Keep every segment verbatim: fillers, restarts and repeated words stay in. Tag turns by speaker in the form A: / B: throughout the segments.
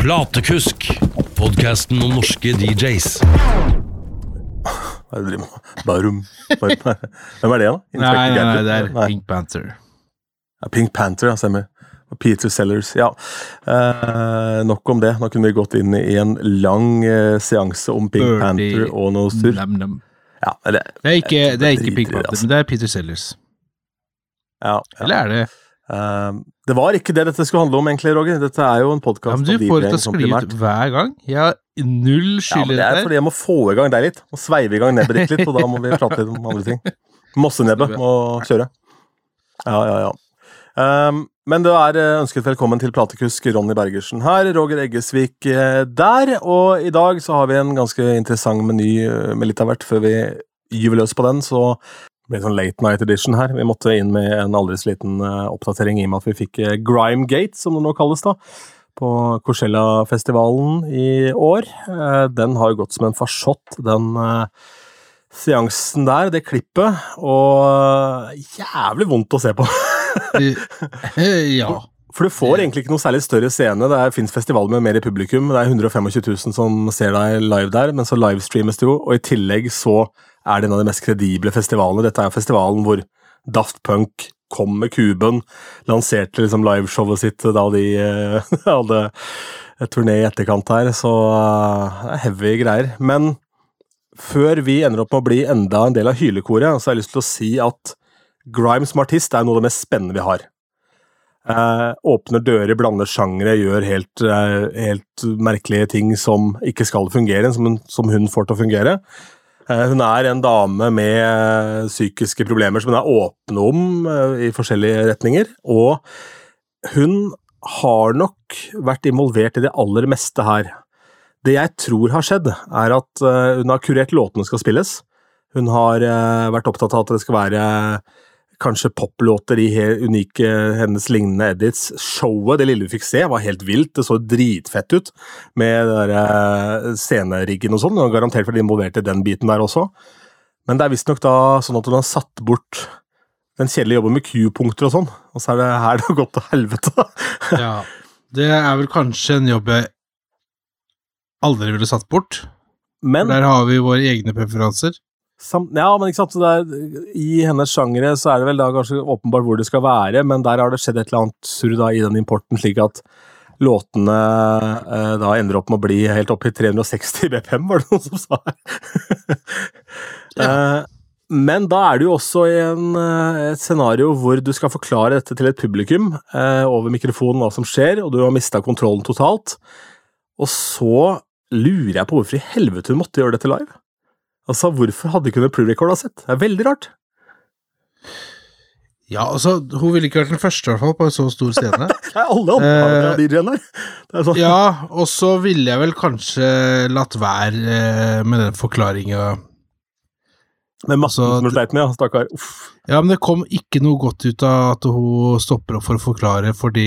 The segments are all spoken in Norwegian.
A: Platekusk, podcasten om norske D Js.
B: Hva er det du driver med? Barum. Hvem er det da?
C: Nei, nei, nei, det er nei. Pink Panther.
B: Ja, Pink Panther, ja, stemmer. Peter Sellers, ja. Eh, nok om det. Nå kunne vi gått inn i en lang eh, seanse om Pink Birdie. Panther og noe surr. Ja, det,
C: det er ikke, det er ikke Pink Panther, altså. Men det er Peter Sellers.
B: Ja, ja.
C: Eller er det?
B: Uh, det var ikke det dette skulle handle om egentlig, Roger. Dette er jo en podcast
C: ja, men du får det til å skli ut hver gang. Jeg har null skyld i det.
B: Ja, det er fordi jeg må få i gang deg litt, og sveive i gang nebbet ditt litt, og da må vi prate litt om andre ting. Mossenebbet må kjøre. Ja, ja, ja. Um, men det er ønsket velkommen til platekusk Ronny Bergersen her, Roger Eggesvik der, og i dag så har vi en ganske interessant meny med litt av hvert før vi gyver løs på den, så det ble en sånn late night edition her. Vi måtte inn med en aldri så liten uh, oppdatering i og med at vi fikk uh, Grimegate, som det nå kalles da, på Coachella-festivalen i år. Uh, den har jo gått som en farsott, den uh, seansen der, det klippet, og uh, jævlig vondt å se på.
C: Ja.
B: For du får egentlig ikke noe særlig større scene. Det finnes festivaler med mer i publikum. Det er hundre og tjuefem tusen som ser deg live der, men så livestreames det jo, og i tillegg så er det en av de mest kredible festivalene. Dette er jo festivalen hvor Daft Punk kom med kuben, lanserte liksom liveshowet sitt da de uh, hadde et turné i etterkant her, så uh, det er heavy greier. Men før vi ender opp med å bli enda en del av hylekoret, så har jeg lyst til å si at Grime som artist er noe av det mest spennende vi har. Uh, åpner dører, blander sjangere, gjør helt, uh, helt merkelige ting som ikke skal fungere, som hun, som hun får til å fungere. Uh, hun er en dame med uh, psykiske problemer som hun er åpne om uh, i forskjellige retninger, og hun har nok vært involvert i det aller meste her. Det jeg tror har skjedd, er at uh, hun har kurert låtene skal spilles. Hun har uh, vært opptatt av at det skal være uh, kanskje poplåter i helt unike hennes lignende edits. Showet, det lille vi fikk se, var helt vilt. Det så dritfett ut med der, uh, sceneriggen og sånn, og garantert for de involverte i den biten der også. Men det er visst nok da sånn at hun har satt bort den kjedelige jobben med Q-punkter og sånn, og så er det her det har gått til helvete.
C: Ja, det er vel kanskje en jobb jeg aldri ville satt bort. Men der har vi våre egne preferanser.
B: Sam, ja, men ikke sant, så det er, i hennes sjangere så er det vel da kanskje åpenbart hvor det skal være, men der har det skjedd et eller annet surr da i den importen, slik at låtene eh, da ender opp med å bli helt opp i tre hundre og seksti B P M, var det noen som sa her. Ja. eh, men da er det jo også en, et scenario hvor du skal forklare dette til et publikum eh, over mikrofonen hva som skjer, og du har mistet kontrollen totalt, og så lurer jeg på hvorfor i helvete hun måtte gjøre dette live. Altså, hvorfor hadde ikke hun pre-record ha sett? Det er veldig rart.
C: Ja, altså, hun ville ikke vært den første i hvert fall på en så stor scene.
B: Nei, alle andre av D J-en her. Sånn.
C: Ja, og så ville jeg vel kanskje latt være eh, med den forklaringen.
B: Med massen
C: altså,
B: som er sleit med, ja, stakkar. Uff.
C: Ja, men det kom ikke noe godt ut av at hun stopper opp for å forklare, fordi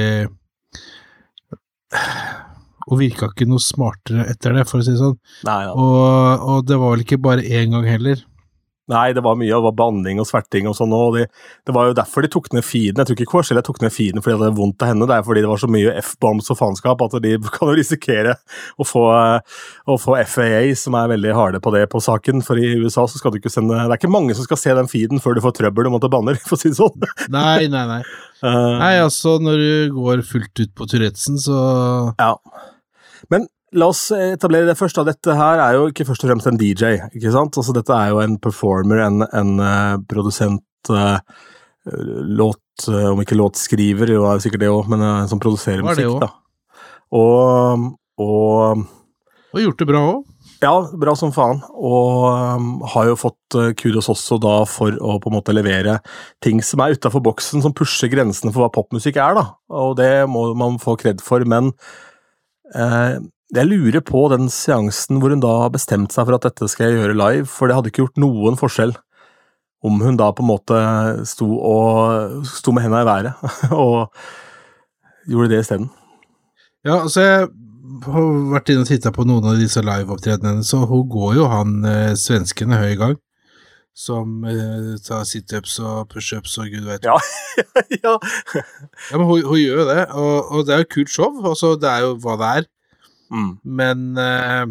C: og virka ikke noe smartere etter det, for å si det sånn.
B: Nei, ja.
C: og, og det var vel ikke bare en gang heller.
B: Nei, det var mye, det var banding og sverting og sånn, og det, det var jo derfor de tok ned feeden. Jeg tror ikke Coachella tok ned feeden fordi det hadde vondt av henne, det er fordi det var så mye F-bombs og faenskap at de kan jo risikere å få, å få F A A, som er veldig harde på det på saken, for i U S A så skal du ikke sende, det er ikke mange som skal se den feeden før du får trøbbel og måtte banner, for å si det sånn.
C: Nei, nei, nei. Uh, nei, altså, når du går fullt ut på Tourettesen, så...
B: Ja. Men la oss etablere det først. Dette her er jo ikke først og fremst en D J, ikke sant? Altså, dette er jo en performer, en, en uh, produsent, uh, låt, uh, om ikke låtskriver, jo er det sikkert det også, men uh, som produserer musikk, da. Og, og...
C: Og gjort det bra også?
B: Ja, bra som faen. Og um, har jo fått uh, kudos også da for å på en måte levere ting som er utenfor boksen, som pusher grensene for hva popmusikk er, da. Og det må man få kred for, men Uh, jeg lurer på den seansen hvor hun da har bestemt seg for at dette skal jeg gjøre live, for det hadde ikke gjort noen forskjell om hun da på en måte sto, og, sto med hendene i været og gjorde det i stedet.
C: Ja, altså jeg har vært inne og tittet på noen av disse live-opptredene, så hun går jo han eh, svenskene høy i gang. som uh, tar sit-ups og push-ups og gud vet.
B: Ja, ja.
C: Ja, men hun, hun gjør jo det, og, og det er jo kult show, altså det er jo hva det er.
B: Mm.
C: Men uh,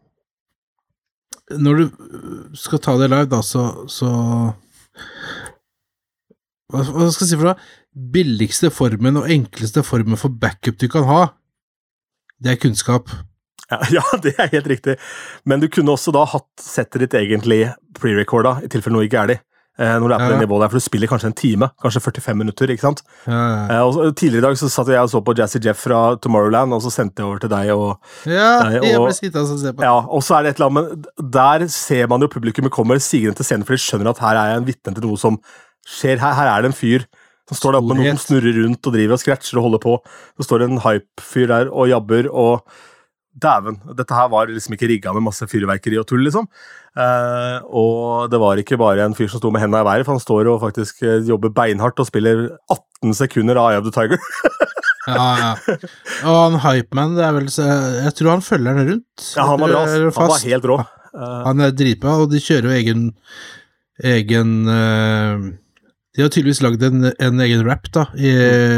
C: når du skal ta det live da, så, så hva, hva skal jeg si for deg? Billigste formen og enkleste formen for backup du kan ha, det er kunnskap.
B: Ja, ja, det er helt riktig. Men du kunne også da hatt settet ditt egentlig pre-recorda, i tilfelle noe ikke er det. Eh, når du er på ja. det nivået der, for du spiller kanskje en time, kanskje førtifem minutter, ikke sant? Ja, ja. Eh, og så, tidligere i dag så satt jeg og så på Jazzy Jeff fra Tomorrowland, og så sendte jeg over til deg og...
C: Ja,
B: deg, og,
C: jeg ble sittet og se på.
B: Ja, og så er det et eller annet, men der ser man jo publikummet kommer sigende til scenen, for de skjønner at her er jeg en vitne til noe som skjer her. Her er det en fyr som står der oppe med noen som snurrer rundt og driver og scratcher og holder på. Så står det en hype-fyr der og jabber, og dæven, dette her var liksom ikke rigget med masse fyrverkeri og tull, liksom. Eh, og det var ikke bare en fyr som stod med hendene i været, for han står og faktisk jobber beinhardt og spiller atten sekunder av Eye of the Tiger.
C: Ja, ja. Og han Hypeman, det er vel så, jeg tror han følger den rundt.
B: Ja, han var bra, han var helt rå.
C: Han er dritbra, og de kjører jo egen egen uh, de har tydeligvis laget en, en egen rap da i,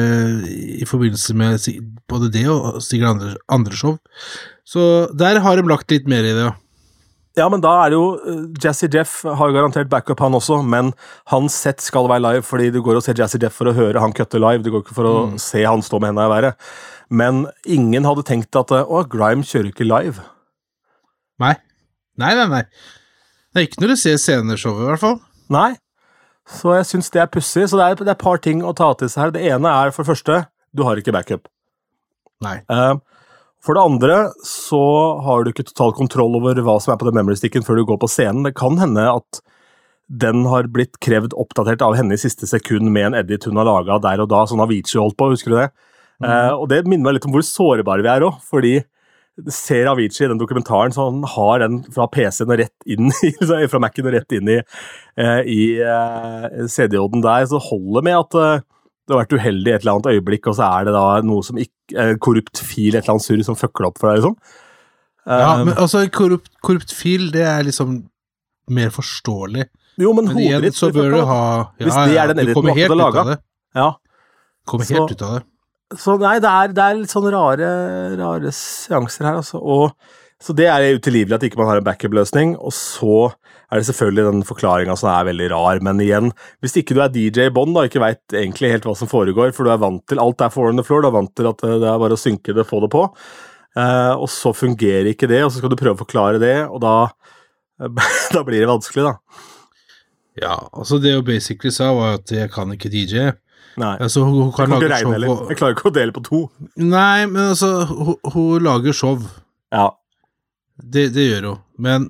C: i forbindelse med både det og sikkert andre, andre show, så der har de lagt litt mer i det.
B: Ja, men da er det jo Jazzy Jeff har jo garantert backup han også, men hans set skal være live, fordi du går og ser Jazzy Jeff for å høre han kutte live, du går ikke for å mm. se han stå med hendene i været. Men ingen hadde tenkt at å, Grime kjører ikke live.
C: Nei, nei, nei, nei. Det er ikke når du ser sceneshowet i hvert fall.
B: Nei, så jeg synes det er pussig, så det er, det er et par ting å ta til seg her. Det ene er for det første, du har ikke backup.
C: Nei.
B: Uh, for det andre så har du ikke total kontroll over hva som er på den memory-sticken før du går på scenen. Det kan hende at den har blitt krevd oppdatert av henne i siste sekund med en edit hun har laget der og da, sånn Avicii holdt på, husker du det? Mm. Uh, og det minner meg litt om hvor sårbare vi er også, fordi ser Avicii i den dokumentaren, så han har den fra P C-en og rett inn i, fra Mac-en og rett inn i, uh, i uh, C D-odden der, så holder med at uh, det har vært uheldig i et eller annet øyeblikk, og så er det da noe som ikke, uh, korrupt fil, et eller annet surr som fucker opp for deg, liksom. Uh,
C: ja, men altså, korrupt, korrupt fil, det er liksom mer forståelig.
B: Jo, men, men
C: igjen så bør du ha... Ja,
B: hvis det er den editen du har laget.
C: Det.
B: Ja.
C: Kommer helt så, ut av det.
B: Så nei, det er, det er litt sånn rare, rare seanser her, altså. Og, så det er utilgivelig at ikke man har en backup-løsning, og så er det selvfølgelig den forklaringen som er veldig rar, men igjen, hvis ikke du er D J Bond da, ikke vet egentlig helt hva som foregår, for du er vant til, alt er for on the floor, du er vant til at det er bare å synke det, få det på, eh, og så fungerer ikke det, og så skal du prøve å forklare det, og da, da blir det vanskelig da.
C: Ja, altså det jo basically sa var at jeg kan ikke D J.
B: Nei,
C: altså, hun, hun kan
B: jeg,
C: lage show
B: og... jeg klarer ikke å dele på to.
C: Nei, men altså, hun, hun lager show.
B: Ja.
C: Det, det gjør hun, men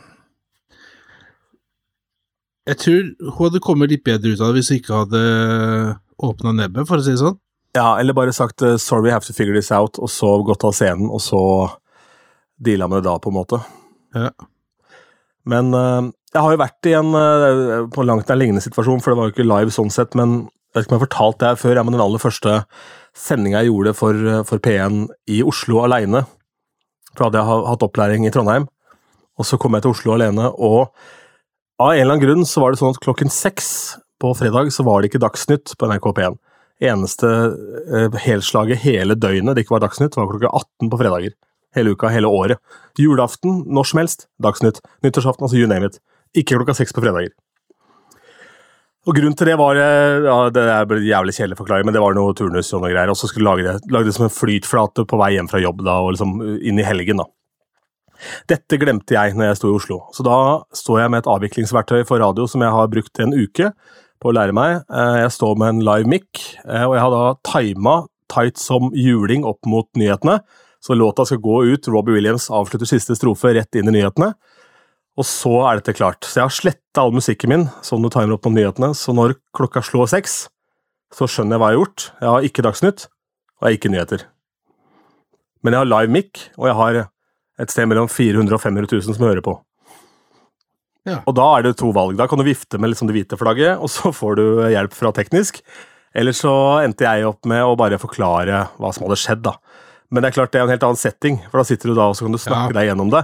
C: jeg tror hun hadde kommet litt bedre ut av det hvis hun ikke hadde åpnet nebbet, for å si det sånn.
B: Ja, eller bare sagt, uh, sorry, I have to figure this out, og så gått av scenen, og så dealet med det da, på en måte.
C: Ja.
B: Men uh, jeg har jo vært i en, uh, på langt en lignende situasjon, for det var jo ikke live sånn sett, men jeg vet ikke om jeg har fortalt det her før, ja, men den aller første sendingen jeg gjorde for, for P en i Oslo alene, for hadde jeg hatt opplæring i Trondheim, og så kom jeg til Oslo alene, og av en eller annen grunn så var det sånn at klokken seks på fredag så var det ikke Dagsnytt på N R K P en. Eneste eh, helslaget hele døgnet det ikke var Dagsnytt var klokka atten på fredager. Hele uka, hele året. Julaften, når som helst, Dagsnytt. Nyttårsaften, altså you name it. Ikke klokka seks på fredager. Og grunnen til det var, ja, det er jævlig kjedelig forklaring, men det var noe turnus og noe greier, og så skulle lage det, lage det som en flytflate på vei hjem fra jobb da, og liksom inn i helgen da. Dette glemte jeg når jeg stod i Oslo, så da står jeg med et avviklingsverktøy for radio som jeg har brukt en uke på å lære meg. Jeg står med en live mic, og jeg har da timet tight som juling opp mot nyhetene, så låta skal gå ut, Robbie Williams avslutter siste strofe rett inn i nyhetene, og så er dette klart. Så jeg har slettet all musikken min, sånn du timer opp på nyhetene, så når klokka slår seks, så skjønner jeg hva jeg har gjort. Jeg har ikke Dagsnytt, og jeg har ikke nyheter. Men jeg har live mic, og jeg har et sted mellom fire hundre og fem hundre tusen som hører på. Ja. Og da er det to valg. Da kan du vifte med liksom det hvite flagget, og så får du hjelp fra teknisk. Eller så endte jeg opp med å bare forklare hva som hadde skjedd da. Men det er klart det er en helt annen setting, for da sitter du da og så kan du snakke ja. deg gjennom det.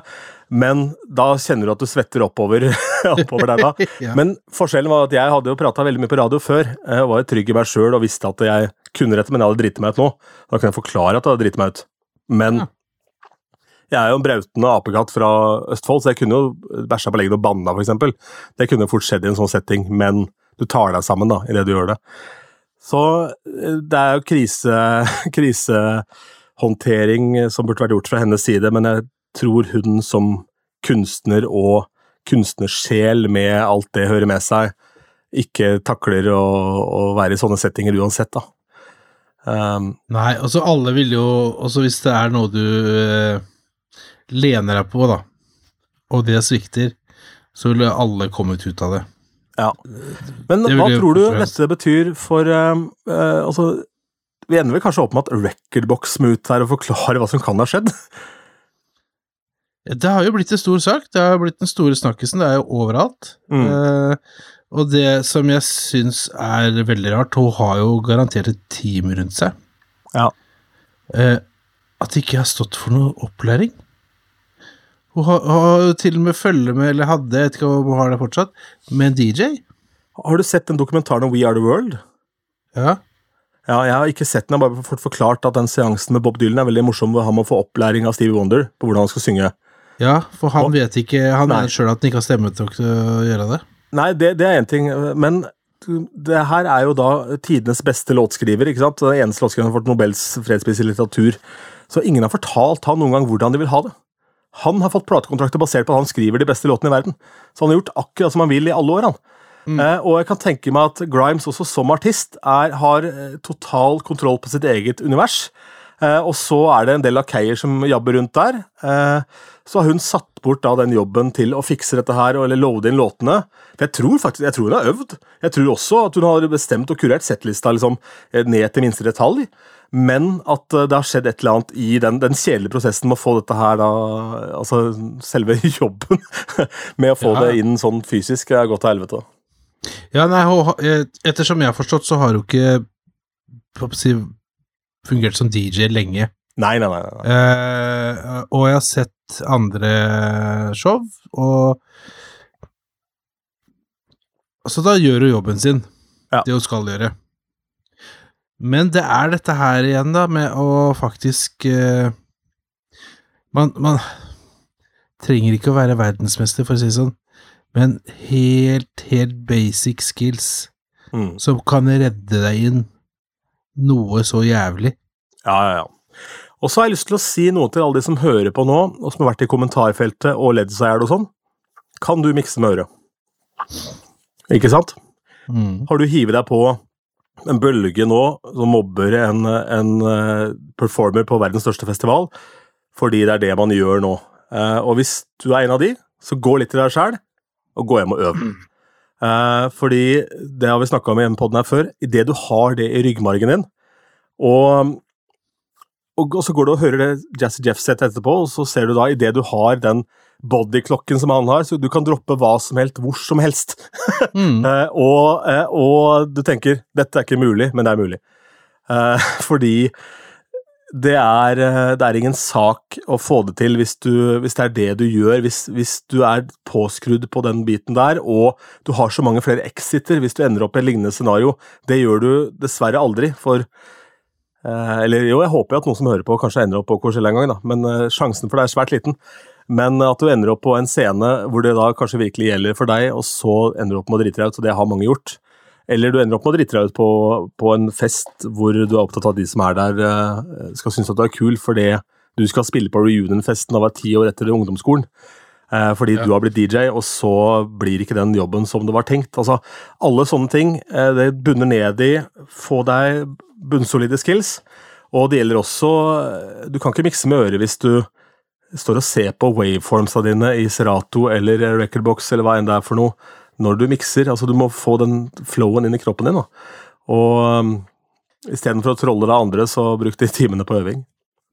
B: Men da kjenner du at du svetter oppover, oppover der da.
C: Ja.
B: Men forskjellen var at jeg hadde jo pratet veldig mye på radio før, jeg var jo trygg i meg selv og visste at jeg kunne dette, men jeg hadde dritt meg ut nå. Da kan jeg forklare at jeg hadde dritt meg ut. Men ja. Jeg er jo en brautende apekatt fra Østfold, så jeg kunne jo bæsja på leggen og banna, for eksempel. Det kunne fort skjedd i en sånn setting, men du tar deg sammen da, i det du gjør det. Så det er jo krise, krisehåndtering som burde vært gjort fra hennes side, men jeg tror hun som kunstner og kunstnersjel med alt det hører med seg, ikke takler å, å være i sånne settinger uansett da. Um,
C: Nei, altså alle vil jo, også hvis det er noe du eh, lener deg på da, og det svikter, så vil alle komme ut av det.
B: Ja, men hva tror du dette betyr for, uh, uh, altså, vi ender vel kanskje opp med at Recordbox må ut her og forklare hva som kan ha skjedd?
C: Det har jo blitt en stor sak, det har blitt den store snakkesen, det er jo overalt. Mm. Uh, og det som jeg synes er veldig rart, hun har jo garantert et team rundt seg.
B: Ja.
C: Uh, at det ikke har stått for noe opplæring. Hun har, har jo til og med følge med, eller hadde, jeg vet ikke om hun har det fortsatt, med en D J.
B: Har du sett den dokumentaren om We Are The World?
C: Ja.
B: Ja, jeg har ikke sett den, jeg har bare fått forklart at den seansen med Bob Dylan er veldig morsom, hvor han må få opplæring av Stevie Wonder på hvordan han skal synge.
C: Ja, for han
B: Og,
C: vet ikke, han mener selv at han ikke har stemmet nok til å gjøre det.
B: Nei, det, det er en ting, men det her er jo da tidenes beste låtskriver, ikke sant? Det eneste låtskriver har fått Nobels fredspris i litteratur, så ingen har fortalt han noen gang hvordan de vil ha det. Han har fått platekontrakter basert på at han skriver de beste låtene i verden. Så han har gjort akkurat som han vil i alle år, han. Mm. Eh, og jeg kan tenke meg at Grimes også som artist er, har eh, total kontroll på sitt eget univers. Eh, og så er det en del lakeier som jobber rundt der. Eh, så har hun satt bort da den jobben til å fikse dette her, eller loade inn låtene. For jeg tror faktisk, jeg tror hun har øvd. Jeg tror også at hun har bestemt og kurert settlista liksom, ned til minste detalj. Men at det har skjedd et eller annet i den, den kjedelige prosessen med å få dette her da, altså selve jobben med å få ja. Det inn sånn fysisk er gått til helvete.
C: Ja, nei, ettersom jeg har forstått så har hun ikke si, fungert som D J lenge.
B: Nei, nei, nei. nei.
C: Eh, og jeg har sett andre show, og så da gjør hun jobben sin, ja. Det hun skal gjøre. Men det er dette her igjen da, med å faktisk uh, man, man trenger ikke å være verdensmester for å si sånn, men helt, helt basic skills mm. som kan redde deg inn noe så jævlig.
B: Ja, ja, ja. Og så har jeg lyst til å si noe til alle de som hører på nå, og som har vært i kommentarfeltet og ledd seg her og sånn. Kan du mikse med øret? Ikke sant? Mm. Har du hivet deg på en bølge nå som mobber en, en performer på verdens største festival, fordi det er det man gjør nå. Uh, og hvis du er en av de, så gå litt til deg selv, og gå hjem og øv. Uh, fordi det har vi snakket om i en podden her før, i det du har det i ryggmargen din, og, og, og så går du og hører det Jazzy Jeff sett etterpå, og så ser du da i det du har den bodyklokken som han har, så du kan droppe hva som helst, hvor som helst. mm. uh, og, uh, og du tenker, dette er ikke mulig, men det er mulig. Uh, fordi det er, uh, det er ingen sak å få det til hvis, du, hvis det er det du gjør, hvis, hvis du er påskrudd på den biten der, og du har så mange flere exiter hvis du ender opp i et lignende scenario. Det gjør du dessverre aldri, for uh, eller jo, jeg håper at noen som hører på kanskje ender opp på Coachella en gang, da, men uh, sjansen for det er svært liten. Men at du ender opp på en scene hvor det da kanskje virkelig gjelder for deg, og så ender du opp med å drite deg ut, så det har mange gjort. Eller du ender opp med å drite deg ut på, på en fest hvor du er opptatt av at de som er der skal synes at du er kul, fordi du skal spille på reunion-festen av ti år etter ungdomsskolen. Fordi ja. Du har blitt D J, og så blir ikke den jobben som det var tenkt. Altså, alle sånne ting, det bunner ned i, få deg bunnsolide skills, og det gjelder også, du kan ikke mikse med øret hvis du står og ser på waveformsa dine i Serato eller Recordbox eller hva enn det er for noe, når du mikser, altså du må få den flowen inn i kroppen din da. Og um, i stedet for å trolle det andre, så bruk de timene på øving.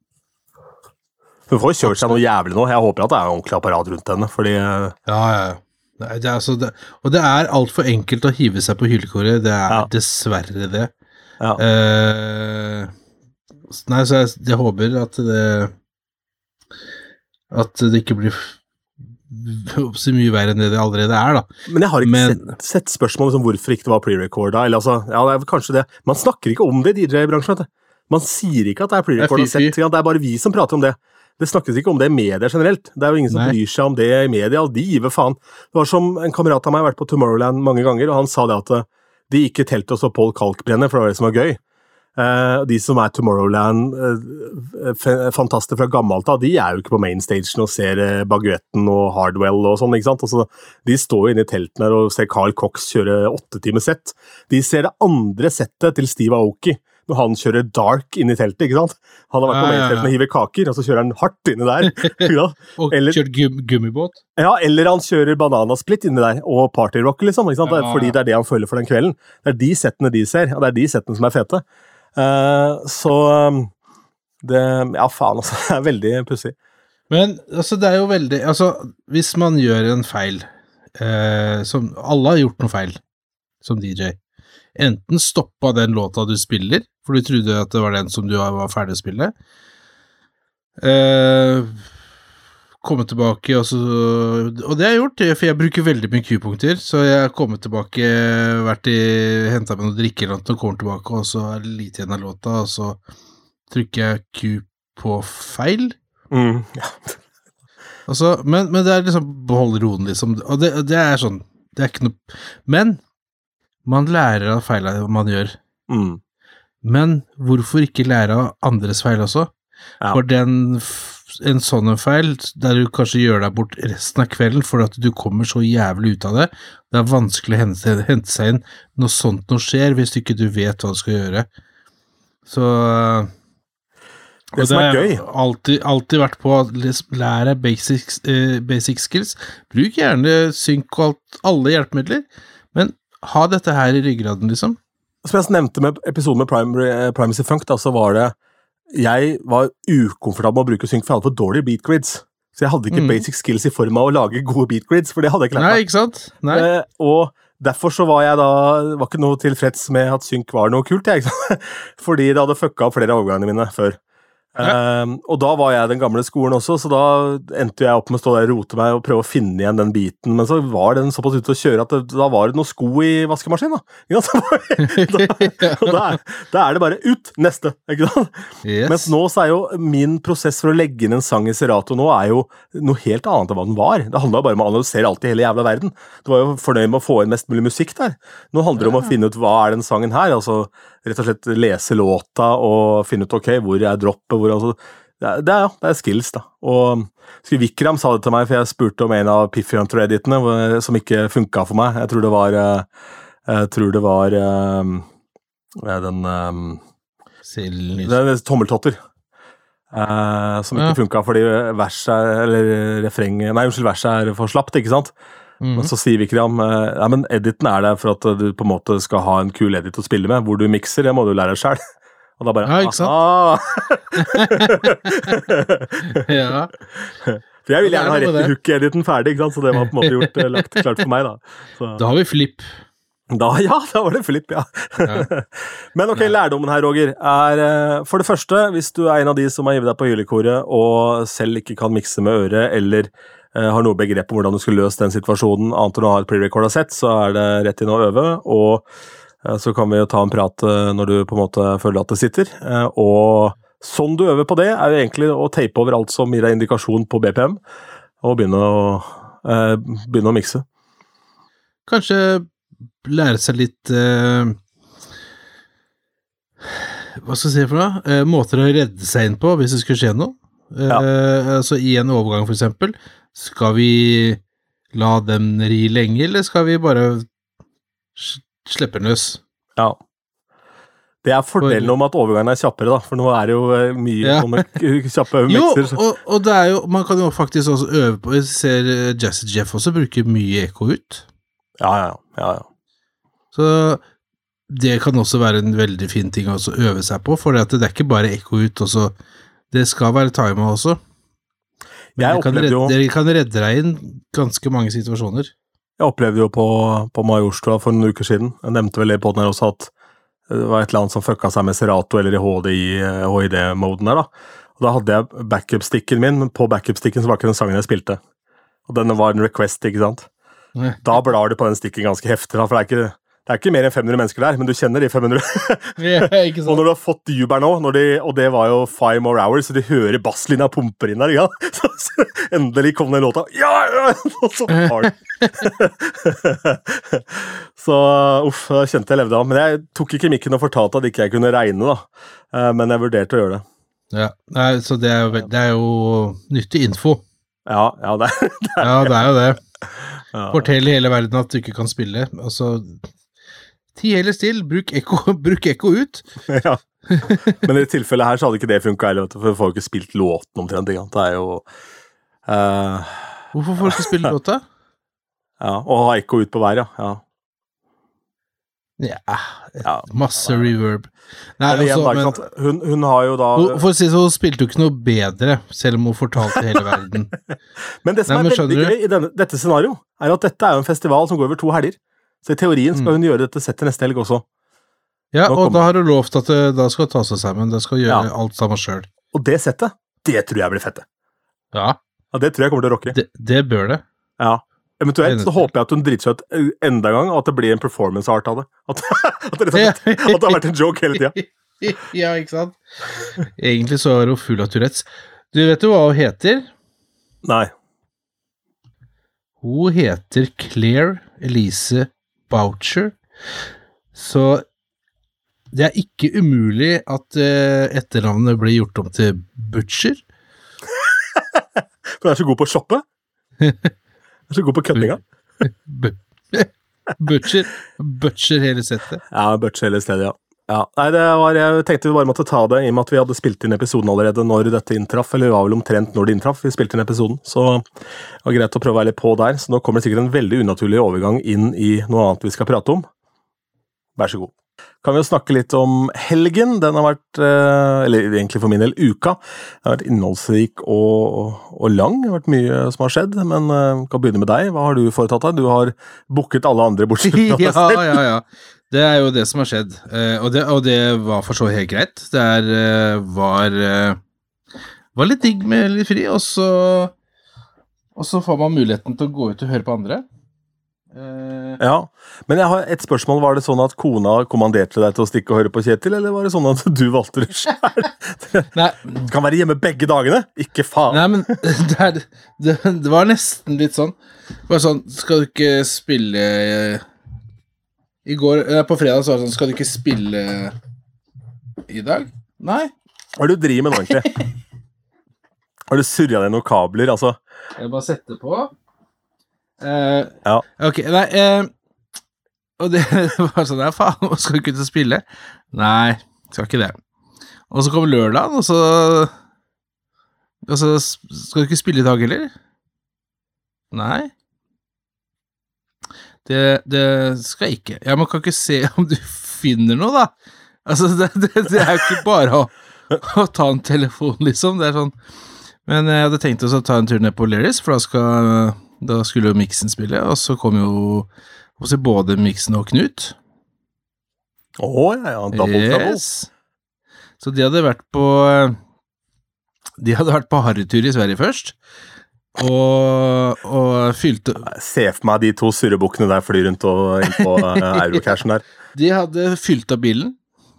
B: Hun får kjørt seg noe jævlig nå, jeg håper at det er en ordentlig apparat rundt henne, fordi...
C: Ja, ja, ja. Det er, det er altså, det, og det er alt for enkelt å hive seg på hyllekoret, det er ja. Dessverre det. Ja. Uh, nei, så jeg, jeg håper at det at det ikke blir så mye verre enn det det allerede er, da.
B: Men jeg har ikke
C: Men,
B: sett, sett spørsmål om hvorfor ikke det var pre-recorda, eller altså, ja, det er kanskje det. Man snakker ikke om det i D J-bransjen, vet du. Man sier ikke at det er pre-recorda
C: Det er fy, fy.
B: sett, det er bare vi som prater om det. Det snakkes ikke om det i media generelt. Det er jo ingen som
C: Nei.
B: bryr seg om det i media, de giver faen. Det var som en kamerat av meg har vært på Tomorrowland mange ganger, og han sa det at de ikke telte oss opp Paul Kalkbrenner, for det var det som var gøy. Uh, de som er Tomorrowland uh, fantaster fra gammelt av, de er jo ikke på mainstagen og ser uh, Baguetten og Hardwell og sånn, ikke sant? Altså, de står jo inne i telten her og ser Carl Cox kjøre åtte timer sett. De ser det andre settet til Steve Aoki, når han kjører dark inn i teltet, ikke sant? Han har vært på mainstagen og hiver kaker, og så kjører han hardt inni der. Ja.
C: Og eller, kjørt gum, gummibåt.
B: Ja, eller han kjører bananasplit inni der, og partyrock, liksom, ikke sant? Ja. Fordi det er det han føler for den kvelden. Det er de settene de ser, og det er de settene som er fete. Uh, så um, det, ja faen altså, det er veldig pussig.
C: Men altså det er jo veldig, altså hvis man gjør en feil, uh, som alle har gjort noe feil som D J, enten stoppa den låta du spiller, for du trodde at det var den som du var ferdig å spille, uh, komme tilbake, og, så, og det har jeg gjort, for jeg bruker veldig mye Q-punkter, så jeg har kommet tilbake, vært i, hentet meg noe drikke eller noe, og kommer tilbake, og så er det lite igjen av låta, og så trykker jeg Q på feil.
B: Mm, ja.
C: Altså, men, men det er liksom, behold roen liksom, og det, det er sånn, det er ikke noe, men man lærer av feilene man gjør.
B: Mm.
C: Men hvorfor ikke lære av andres feil også? Ja. For den en sånn feil, der du kanskje gjør deg bort resten av kvelden, for at du kommer så jævlig ut av det, det er vanskelig å hente, hente seg inn når sånt noe skjer, hvis ikke du vet hva du skal gjøre. Så
B: det som er gøy.
C: Alltid, alltid vært på å lære basic, uh, basic skills. Bruk gjerne synk og alt, alle hjelpemidler, men ha dette her i ryggraden, liksom.
B: Som jeg nevnte med episoden med Primary, Primacy Funk, da, så var det jeg var ukomfortabel med å bruke synk, for jeg hadde for dårlige beat grids. Så jeg hadde ikke mm. basic skills i form av å lage gode beat grids, for det hadde jeg ikke lært meg.
C: Nei, ikke sant? Nei.
B: Eh, og derfor så var jeg da, var ikke noe tilfreds med at synk var noe kult, jeg, ikke sant? Fordi det hadde fucka opp flere av overgangene mine før. Ja. Um, og da var jeg den gamle skolen også, så da endte jeg opp med å stå der og rote meg og prøve å finne igjen den biten, men så var den såpass ute å kjøre at det, da var det noe sko i vaskemaskinen, da. Ja, da, da, er, da er det bare ut, neste, ikke sant? Yes. Mens nå så er jo min prosess for å legge inn en sang i Serato nå er jo noe helt annet enn hva den var. Det handlet bare om å analysere alt i hele jævla verden. Det var jo fornøyd med å få inn mest mulig musikk der. Nå handler det om å finne ut hva er den sangen her, altså rett og slett lese låta og finne ut, ok, hvor er droppet, hvor altså, det, er, det, er, det er skills da, og Vikram sa det til meg, for jeg spurte om en av Piffy Hunter-editene som ikke funket for meg. Jeg tror det var jeg tror det var den den tommeltotter uh, som ikke ja. funket fordi vers er, eller refreng, nei unnskyld, vers er for slapt, ikke sant? Mm-hmm. Og så sier Vikram, ja, men editen er der for at du på en måte skal ha en kul edit å spille med, hvor du mixer, det må du lære deg selv. Og da bare,
C: ja, ikke sant? Ja.
B: For jeg ville gjerne ha rett i hook-editen ferdig, ikke sant? Så det var på en måte gjort, lagt klart for meg da. Så.
C: Da har vi flip.
B: Da, ja, da var det flip, ja. ja. Men ok, lærdommen her, Roger, er for det første, hvis du er en av de som har givet deg på hylekoret og selv ikke kan mikse med øret, eller har noe begrep om hvordan du skulle løse den situasjonen, annet enn å ha et pre-recordet sett, så er det rett inn å øve, og så kan vi jo ta en prat når du på en måte føler at det sitter, og sånn du øver på det, er jo egentlig å tape over alt som gir deg indikasjon på B P M, og begynne å, eh, begynne å mikse.
C: Kanskje lære seg litt eh, hva skal jeg si for noe? Eh, måter å redde seg inn på hvis det skulle skje noe. Ja. Eh, altså i en overgang for eksempel, skal vi la dem ri lenge, eller skal vi bare slippe den løs? Ja.
B: Det er fordelen om at overgangen er kjappere da, for nå er det jo mye ja. sånne kjappe mixer.
C: Jo, og, og det er jo, man kan jo faktisk også øve på, jeg ser Jazzy Jeff også bruker mye ekko ut.
B: Ja, ja, ja, ja.
C: Så det kan også være en veldig fin ting å øve seg på, for det er ikke bare ekko ut, også, det skal være timer også. Men kan redde, jo, dere kan redde deg inn ganske mange situasjoner.
B: Jeg opplevde jo på, på Majorstua for noen uker siden, jeg nevnte vel i podden her også at det var et eller annet som fucka seg med Serato eller i H D I, H I D-moden der da. Og da hadde jeg backup-sticken min, men på backup-sticken så var ikke den sangen jeg spilte. og den var en request, ikke sant? Da blar du på den stikken ganske heftig, da, for det er ikke, det er ikke mer enn fem hundre mennesker der, men du kjenner de fem hundre.
C: Ja, ikke sant?
B: Og når du har fått Uber nå, når de, og det var jo five more hours, så de hører basslinja pumper inn der, ikke sant? Så, så endelig kom den låta. Ja, ja, og så har du. Så, uff, jeg kjente jeg levde av. Men jeg tok ikke mikken og fortalte at ikke jeg kunne regne, da. Men jeg vurderte å gjøre det.
C: Ja, nei, så det er jo, det er jo nyttig info.
B: Ja, ja, det er det. Er,
C: ja, det er jo det.
B: Ja.
C: Fortell i hele verden at du ikke kan spille, og så ti heller still, bruk ekko, bruk ekko ut.
B: Ja, men i tilfellet her så hadde ikke det funket heller, for du får jo ikke spilt låten omtrent, ikke sant? Det er jo... Uh,
C: Hvorfor får du ikke spille låta?
B: Ja, og ha ekko ut på hver, ja. Ja,
C: ja, ja. Masse reverb. Nei,
B: Nei,
C: også,
B: dag,
C: men,
B: hun, hun har jo da...
C: For å si så, hun spilte jo ikke noe bedre, selv om hun fortalte hele verden.
B: Men det som
C: Nei,
B: er veldig gøy i denne, dette scenarioet, er at dette er jo en festival som går over to helger. Så i teorien skal hun mm. gjøre dette settet neste helg også.
C: Ja, og da har hun lovt at det, da skal ta seg sammen, da skal gjøre ja. alt sammen selv.
B: Og det settet, det tror jeg blir fette.
C: Ja.
B: Ja, det tror jeg kommer til å rocke.
C: Det, det bør det.
B: Ja. Eventuelt så håper jeg at hun driter seg ut enda gang, og at det blir en performance art av det. At, at, det, at, at det har vært en joke hele tiden.
C: Ja, ikke sant? Egentlig så er hun full av Tourettes. Du vet jo hva hun heter?
B: Nei.
C: Hun heter Claire Elise Boucher, så det er ikke umulig at uh, etternavnet blir gjort om til Butcher.
B: For du er så god på å shoppe? Du er så god på køttinga.
C: Butcher. Butcher hele settet.
B: Ja, Butcher hele stedet, ja. Ja. Nei, det var, jeg tenkte vi bare måtte ta det, i og med at vi hadde spilt inn episoden allerede når dette inntraff, eller det var vel omtrent når det inntraff, vi spilte inn episoden, så det var greit å prøve å være litt på der, så nå kommer det sikkert en veldig unaturlig overgang inn i noe annet vi skal prate om. Vær så god. Kan vi jo snakke litt om helgen. Den har vært, eller egentlig for min del, uka. Den har vært innholdsrik og, og lang. Det har vært mye som har skjedd, men kan begynne med deg. Hva har du foretatt deg? Du har booket alle andre bortsett fra deg selv.
C: Ja, ja, ja. Det er jo det som har skjedd, og det, og det var for så helt greit. Det er, var, var litt digg med litt fri, og så, og så får man muligheten til å gå ut og høre på andre.
B: Ja, men jeg har et spørsmål. Var det sånn at kona kommanderte deg til å stikke og høre på Kjetil, eller var det sånn at du valgte det selv?
C: Nei.
B: Du kan være hjemme begge dagene, ikke faen.
C: Nei, men det, er, det, det var nesten litt sånn. Det var sånn, skal du ikke spille i går, på fredag så var det sånn, skal du ikke spille i dag? Nei.
B: Hva er det du driver med nå, egentlig? Har du surret deg noen kabler, altså?
C: Jeg bare setter på. Uh,
B: ja.
C: Ok, nei uh, og det var sånn, ja faen, skal du ikke ut og spille? Nei, skal ikke det. Og så kom lørdagen, og så og så skal du ikke spille i dag heller? Nei. Det, det skal jeg ikke. Ja, man kan ikke se om du finner noe, da. Altså, det, det, det er jo ikke bare å, å ta en telefon, liksom. Det er sånn. Men jeg hadde tenkt å ta en tur ned på Lerris, for da skal Da skulle jo Miksen spille, og så kom jo også både Miksen og Knut.
B: Åh, ja, ja, double trouble. Yes.
C: Så de hadde vært på De hadde vært på harrytur i Sverige først, og, og fylte
B: Se for meg de to surrebukkene der fly rundt og inn på Eurocashen der.
C: De hadde fylt av bilen.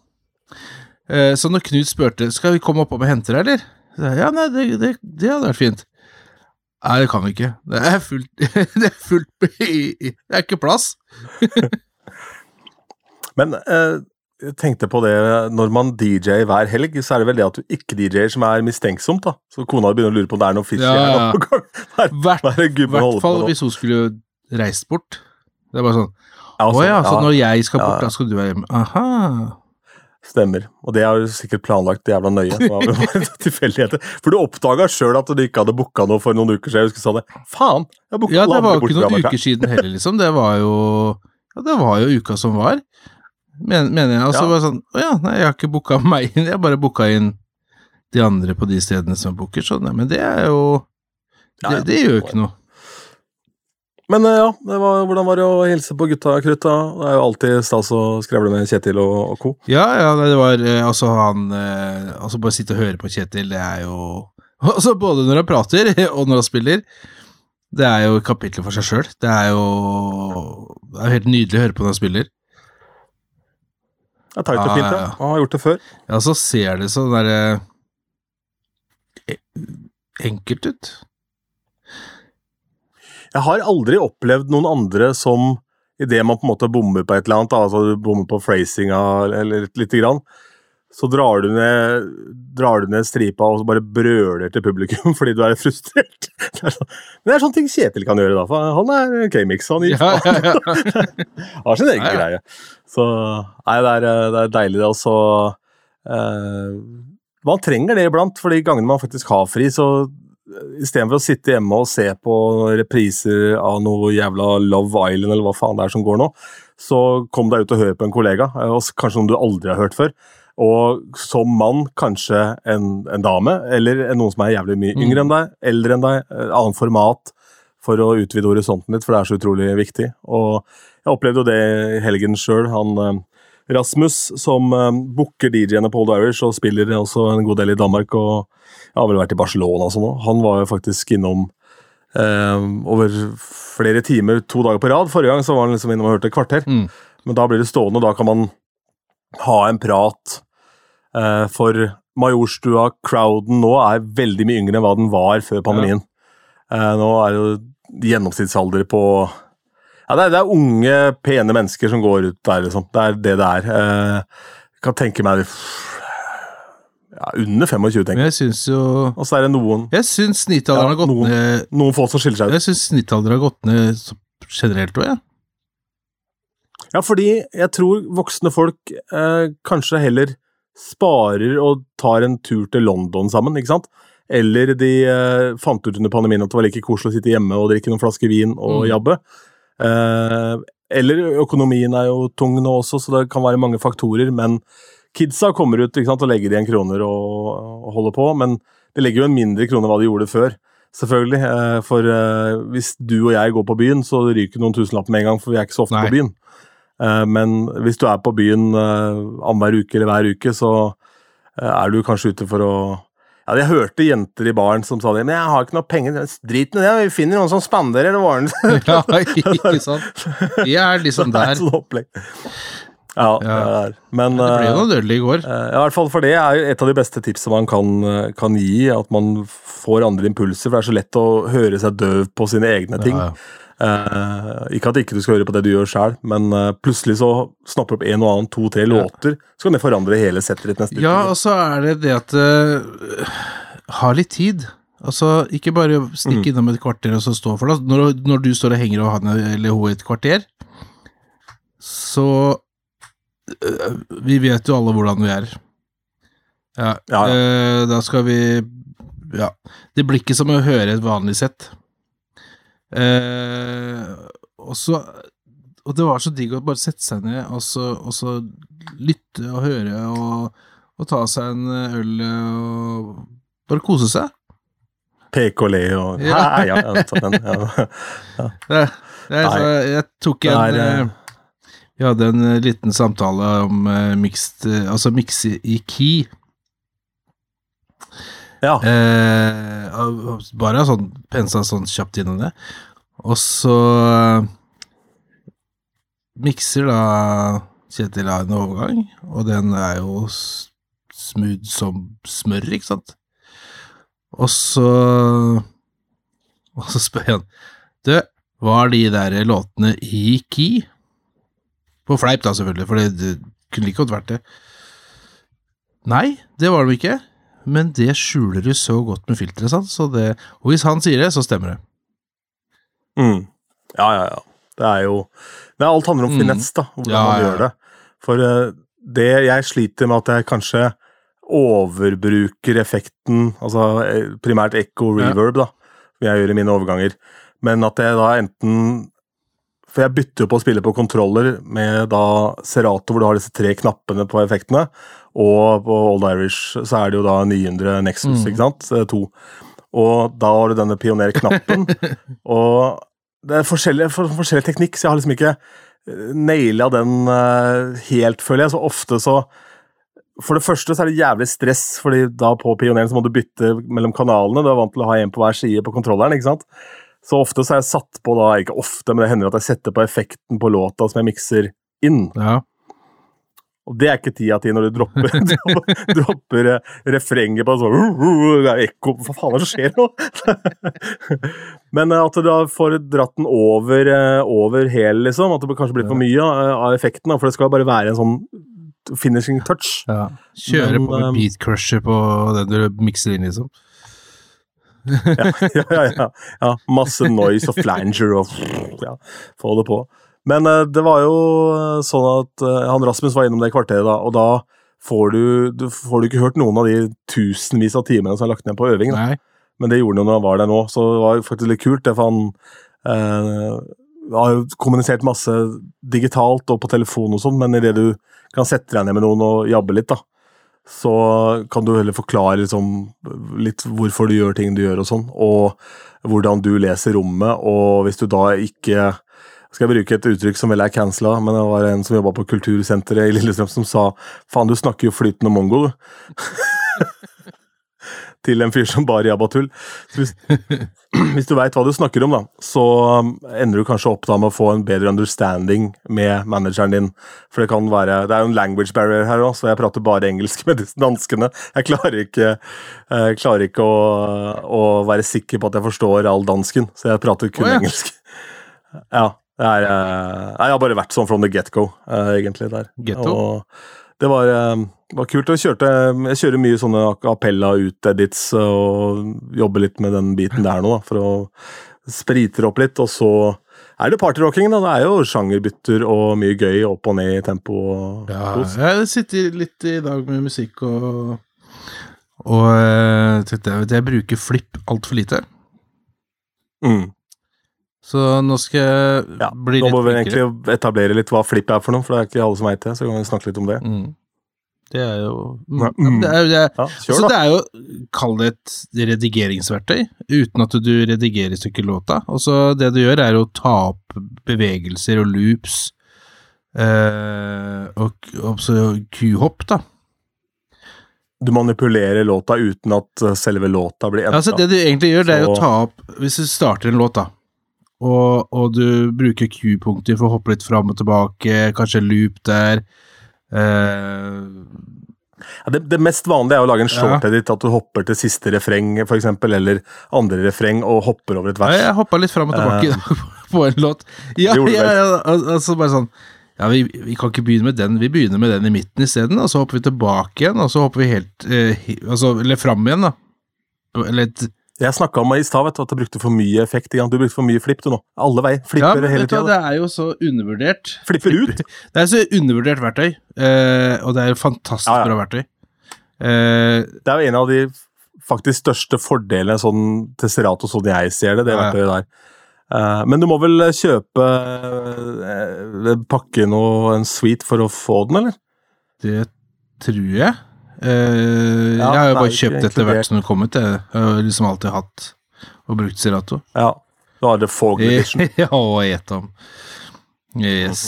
C: Så når Knut spørte, skal vi komme opp og hente deg, eller? Ja, nei, det, det, det hadde vært fint. Nei, det kan vi ikke. Det er fullt, det er fullt Det er ikke plass.
B: Men eh, jeg tenkte på det, når man D J hver helg, så er det vel det at du ikke D J-er som er mistenksomt, da. Så kona begynner å lure på om det er noe fisk.
C: Ja, ja.
B: I
C: hvert fall hvis hun skulle reist bort. Det er bare sånn,
B: ja,
C: å ja, så
B: ja,
C: når jeg skal bort,
B: ja, ja.
C: Da skal du være hjemme. Aha.
B: Stemmer, og det er jo sikkert planlagt det jævla nøye. Det var bare tilfeldigheter. For du oppdaget selv at du ikke hadde booket noe for noen uker siden. Jeg husker sånn, faen, jeg booket
C: ja, det var jo
B: bort
C: ikke noen uker siden heller, liksom. Det var jo, ja, det var jo uka som var. Men, mener jeg, og så
B: ja.
C: var det sånn, å ja, nei, jeg har ikke booket meg inn, jeg har bare booket inn de andre på de stedene som booker, sånn, nei, men det er jo, det, ja, det gjør jo ikke noe.
B: Men ja, det var, hvordan var det å hilse på gutta krutta? Det er jo alltid stas å skrevle med Kjetil og, og ko.
C: Ja, ja, det var, altså han, altså bare sitte og høre på Kjetil, det er jo, altså både når han prater og når han spiller, Det er jo et kapittel for seg selv. Det er jo det er helt nydelig å høre på når han spiller.
B: Det er tight og fint, ja. Han har gjort det før.
C: Ja, så ser det sånn der enkelt ut.
B: Jeg har aldri opplevd noen andre som i det man på en måte bommer på et eller annet, altså du bommer på phrasinga eller litt grann, så drar du ned, drar du ned stripa og så bare brøler til publikum fordi du er frustrert. Det er, sånn, det er sånne ting Kjetil kan gjøre da, for han er K-Mix, han gir faen. Ja, ja, ja. Han har sin egen ja, ja. greie. Så nei, det er, det er deilig det også. Eh, man trenger det iblant, for de gangene man faktisk har fri, så i stedet for å sitte hjemme og se på repriser av noe jævla Love Island, eller hva faen det er som går nå, så kom deg ut og hør på en kollega, og kanskje noen du aldri har hørt før, og som mann kanskje en, en dame, eller noen som er jævlig mye yngre enn deg, eldre enn deg, annen format, for å utvide horisonten litt, for det er så utrolig viktig. Og jeg opplevde jo det i helgen selv, han Rasmus, som booker D J-ene på Old Irish, og spiller også en god del i Danmark, og jeg har vel vært i Barcelona og sånn nå. Han var jo faktisk innom eh, over flere timer, to dager på rad. Forrige gang så var han liksom innom og hørte et kvarter. Mm. Men da blir det stående, og da kan man ha en prat. Eh, for Majorstua-crowden nå er veldig mye yngre enn hva den var før pandemien. Ja. Eh, nå er jo gjennomsnittsalder på... Ja, det er, det er unge, pene mennesker som går ut der, liksom. Det er det det er. Eh, jeg kan tenke meg... Ja, under tjuefem, tenker jeg.
C: Men jeg synes jo...
B: Og så er det noen...
C: Jeg synes snittalderen ja, har gått
B: noen,
C: ned...
B: Noen folk som skiller seg ut.
C: Jeg synes snittalderen har gått ned generelt også, ja.
B: Ja, fordi jeg tror voksne folk eh, kanskje heller sparer og tar en tur til London sammen, ikke sant? Eller de eh, fant ut under pandemien at det var like koselig å sitte hjemme og drikke noen flasker vin og mm. jabbe. Eh, eller økonomien er jo tung nå også, så det kan være mange faktorer, men... Kidsa kommer ut, ikke sant, og legger igjen kroner og, og holder på, men det legger jo en mindre kroner hva de gjorde før, selvfølgelig, eh, for eh, hvis du og jeg går på byen, så ryker noen tusenlapper med en gang, for vi er ikke så ofte Nei. På byen. Eh, men hvis du er på byen eh, annenhver uke eller hver uke, så eh, er du kanskje ute for å... Ja, jeg hørte jenter i baren som sa det, men jeg har ikke noe penger, drit med det, vi finner noen som spanderer eller varen.
C: Ja, ikke sant. Jeg er liksom der.
B: Det er sånn opplegg. Ja, ja. Det, er. Men,
C: det ble jo noe dødelig i går.
B: Uh, I hvert fall for det er et av de beste tipsene man kan, kan gi, at man får andre impulser, for det er så lett å høre seg døv på sine egne ting. Ja, ja. Uh, ikke at ikke du skal høre på det du gjør selv, men uh, plutselig så snapper opp en og annen, to, tre ja. Låter, så kan det forandre hele settet ditt neste
C: Ja, uke. Og så er det det at uh, ha litt tid. Altså, ikke bare stikke mm. innom et kvarter og så stå for det. Når, når du står og henger og han eller hun et kvarter, så vi vet jo alle hvordan vi er. Ja, ja, ja. Eh, da skal vi ja, det blir ikke som å høre et vanlig sett. Eh, og så og det var så digg å bare sette seg ned og så, og så lytte og høre og, og ta seg en øl og bare kose seg.
B: Peke og le og ja, ja, ja, den, ja. ja.
C: Det, det er, så, jeg tok en det er, Vi hadde en liten samtale om uh, mixed, uh, altså mix i, i key.
B: Ja.
C: Eh, bare sånn, pensa sånn kjapt innom det. Og så uh, mixer da Kjetil av en overgang, og den er jo smooth som smør, ikke sant? Og så og så spør jeg han, du, var de der låtene i key? På fleip da, selvfølgelig, for det, det kunne ikke godt vært det. Nei, det var det ikke, men det skjuler du så godt med filteret, sant? Så det, og hvis han sier det, så stemmer det.
B: Mm. Ja, ja, ja. Det er jo, det er alt handler om finesse da, hvordan ja, man gjør det. For uh, det jeg sliter med at jeg kanskje overbruker effekten, altså primært echo reverb da, som jeg gjør i mine overganger, men at jeg da enten... For jeg bytter jo på å spille på kontroller med da Serato, hvor du har disse tre knappene på effektene, og på Old Irish så er det jo da ni hundre Nexus, mm. ikke sant? To. Og da har du denne pionerknappen, og det er forskjellig, for, forskjellig teknikk, så jeg har liksom ikke nailet den uh, helt, føler jeg. Så ofte så, for det første så er det jævlig stress, fordi da på pioneren så må du bytte mellom kanalene, du er vant til å ha en på hver side på kontrolleren, ikke sant? Så ofte så har jeg satt på da, ikke ofte, men det hender at jeg setter på effekten på låta som jeg mikser inn.
C: Ja.
B: Og det er ikke tid av tid når du dropper, dropper refrenget på sånn, uh, uh, ekko, hva faen er det som skjer nå? Men at du da får dratt den over, over hele, liksom, at det kanskje blir for mye av effekten, for det skal bare være en sånn finishing touch.
C: Ja. Kjøre
B: Men,
C: på med beat crusher på den du mikser inn, liksom.
B: ja, ja, ja, ja, ja, masse noise og flanger og ja, få det på. Men uh, det var jo sånn at uh, han Rasmus var innom det kvarteret da, og da får du, du, får du ikke hørt noen av de tusenvis av timene som er lagt ned på øving. Da.
C: Nei.
B: Men det gjorde han når han var der nå, så det var faktisk litt kult, det, for han uh, har jo kommunisert masse digitalt og på telefon og sånn, men i det du kan sette deg ned med noen og jabbe litt da, så kan du heller forklare liksom, litt hvorfor du gjør ting du gjør og sånn, og hvordan du leser rommet, og hvis du da ikke skal jeg bruke et uttrykk som vel er cancela, men det var en som jobbet på kultursenteret i Lillestrøm som sa, faen, du snakker jo flytende mongo, du. Til en fyr som bare jabba tull. Så hvis, hvis du vet hva du snakker om, da, så ender du kanskje opp da med å få en bedre understanding med manageren din, for det kan være, det er jo en language barrier her også, så jeg prater bare engelsk med disse danskene. Jeg klarer ikke, jeg klarer ikke å, å være sikker på at jeg forstår all dansken, så jeg prater kun
C: oh, ja.
B: engelsk. Ja. Det er, jeg har bare vært sånn from the get-go, egentlig, der.
C: Ghetto?
B: Og det var, var kult. Jeg, kjørte, jeg kjører mye sånne appella ut-edits og jobber litt med den biten der nå, da, for å sprite opp litt. Og så er det partyrocking, da. Det er jo sjangerbytter og mye gøy opp og ned i tempo. Og
C: ja, jeg sitter litt i dag med musikk og, og jeg, jeg bruker flip alt for lite.
B: Mm.
C: Så nå skal jeg
B: ja,
C: bli litt
B: nå må vi
C: flinkere.
B: egentlig etablere litt hva flip er for noe, for det er ikke alle som vet det, så kan vi snakke litt om det.
C: Mm. Det er jo mm,
B: mm.
C: det er jo det,
B: ja, kjør,
C: altså, det er jo, kall det et redigeringsverktøy, uten at du redigerer stykker låta. Og så det du gjør er å ta opp bevegelser og loops, eh, og også Q-hopp da.
B: Du manipulerer låta uten at selve låta blir endret.
C: Altså det du egentlig gjør, det er
B: så...
C: å ta opp, hvis du starter en låt da, Og, og du bruker Q-punkter for å hoppe litt fram og tilbake, kanskje loop der. Eh...
B: Ja, det, det mest vanlige er å lage en short-edit, at du hopper til siste refreng, for eksempel, eller andre refreng, og hopper over et vers.
C: Ja, jeg hoppet litt fram og tilbake uh, på en låt. Ja, ja, ja, altså bare sånn, ja, vi, vi kan ikke begynne med den, vi begynner med den i midten i stedet, og så hopper vi tilbake igjen, og så hopper vi helt, eh, altså, eller fram igjen da. Eller et...
B: Jeg snakket om meg i stad, vet du, at du brukte for mye effekt igjen. Du brukte for mye flipp, du nå. Alle vei. Flipper
C: ja,
B: hele tiden.
C: Ja, det er jo så undervurdert.
B: Flipper ut?
C: Det er så undervurdert verktøy, eh, og det er et fantastisk ja, ja. bra verktøy. Eh,
B: det er jo en av de faktisk største fordelene sånn, til Serato, sånn jeg ser det, det ja, verktøyet der. Eh, men du må vel kjøpe eh, pakken og en suite for å få den, eller?
C: Det tror jeg. Uh, ja, jeg har jo bare kjøpt etter hvert som det kom ut. Jeg har liksom alltid hatt og brukt Serato.
B: Ja, da er det Fog Edition.
C: Ja, og et om. Yes.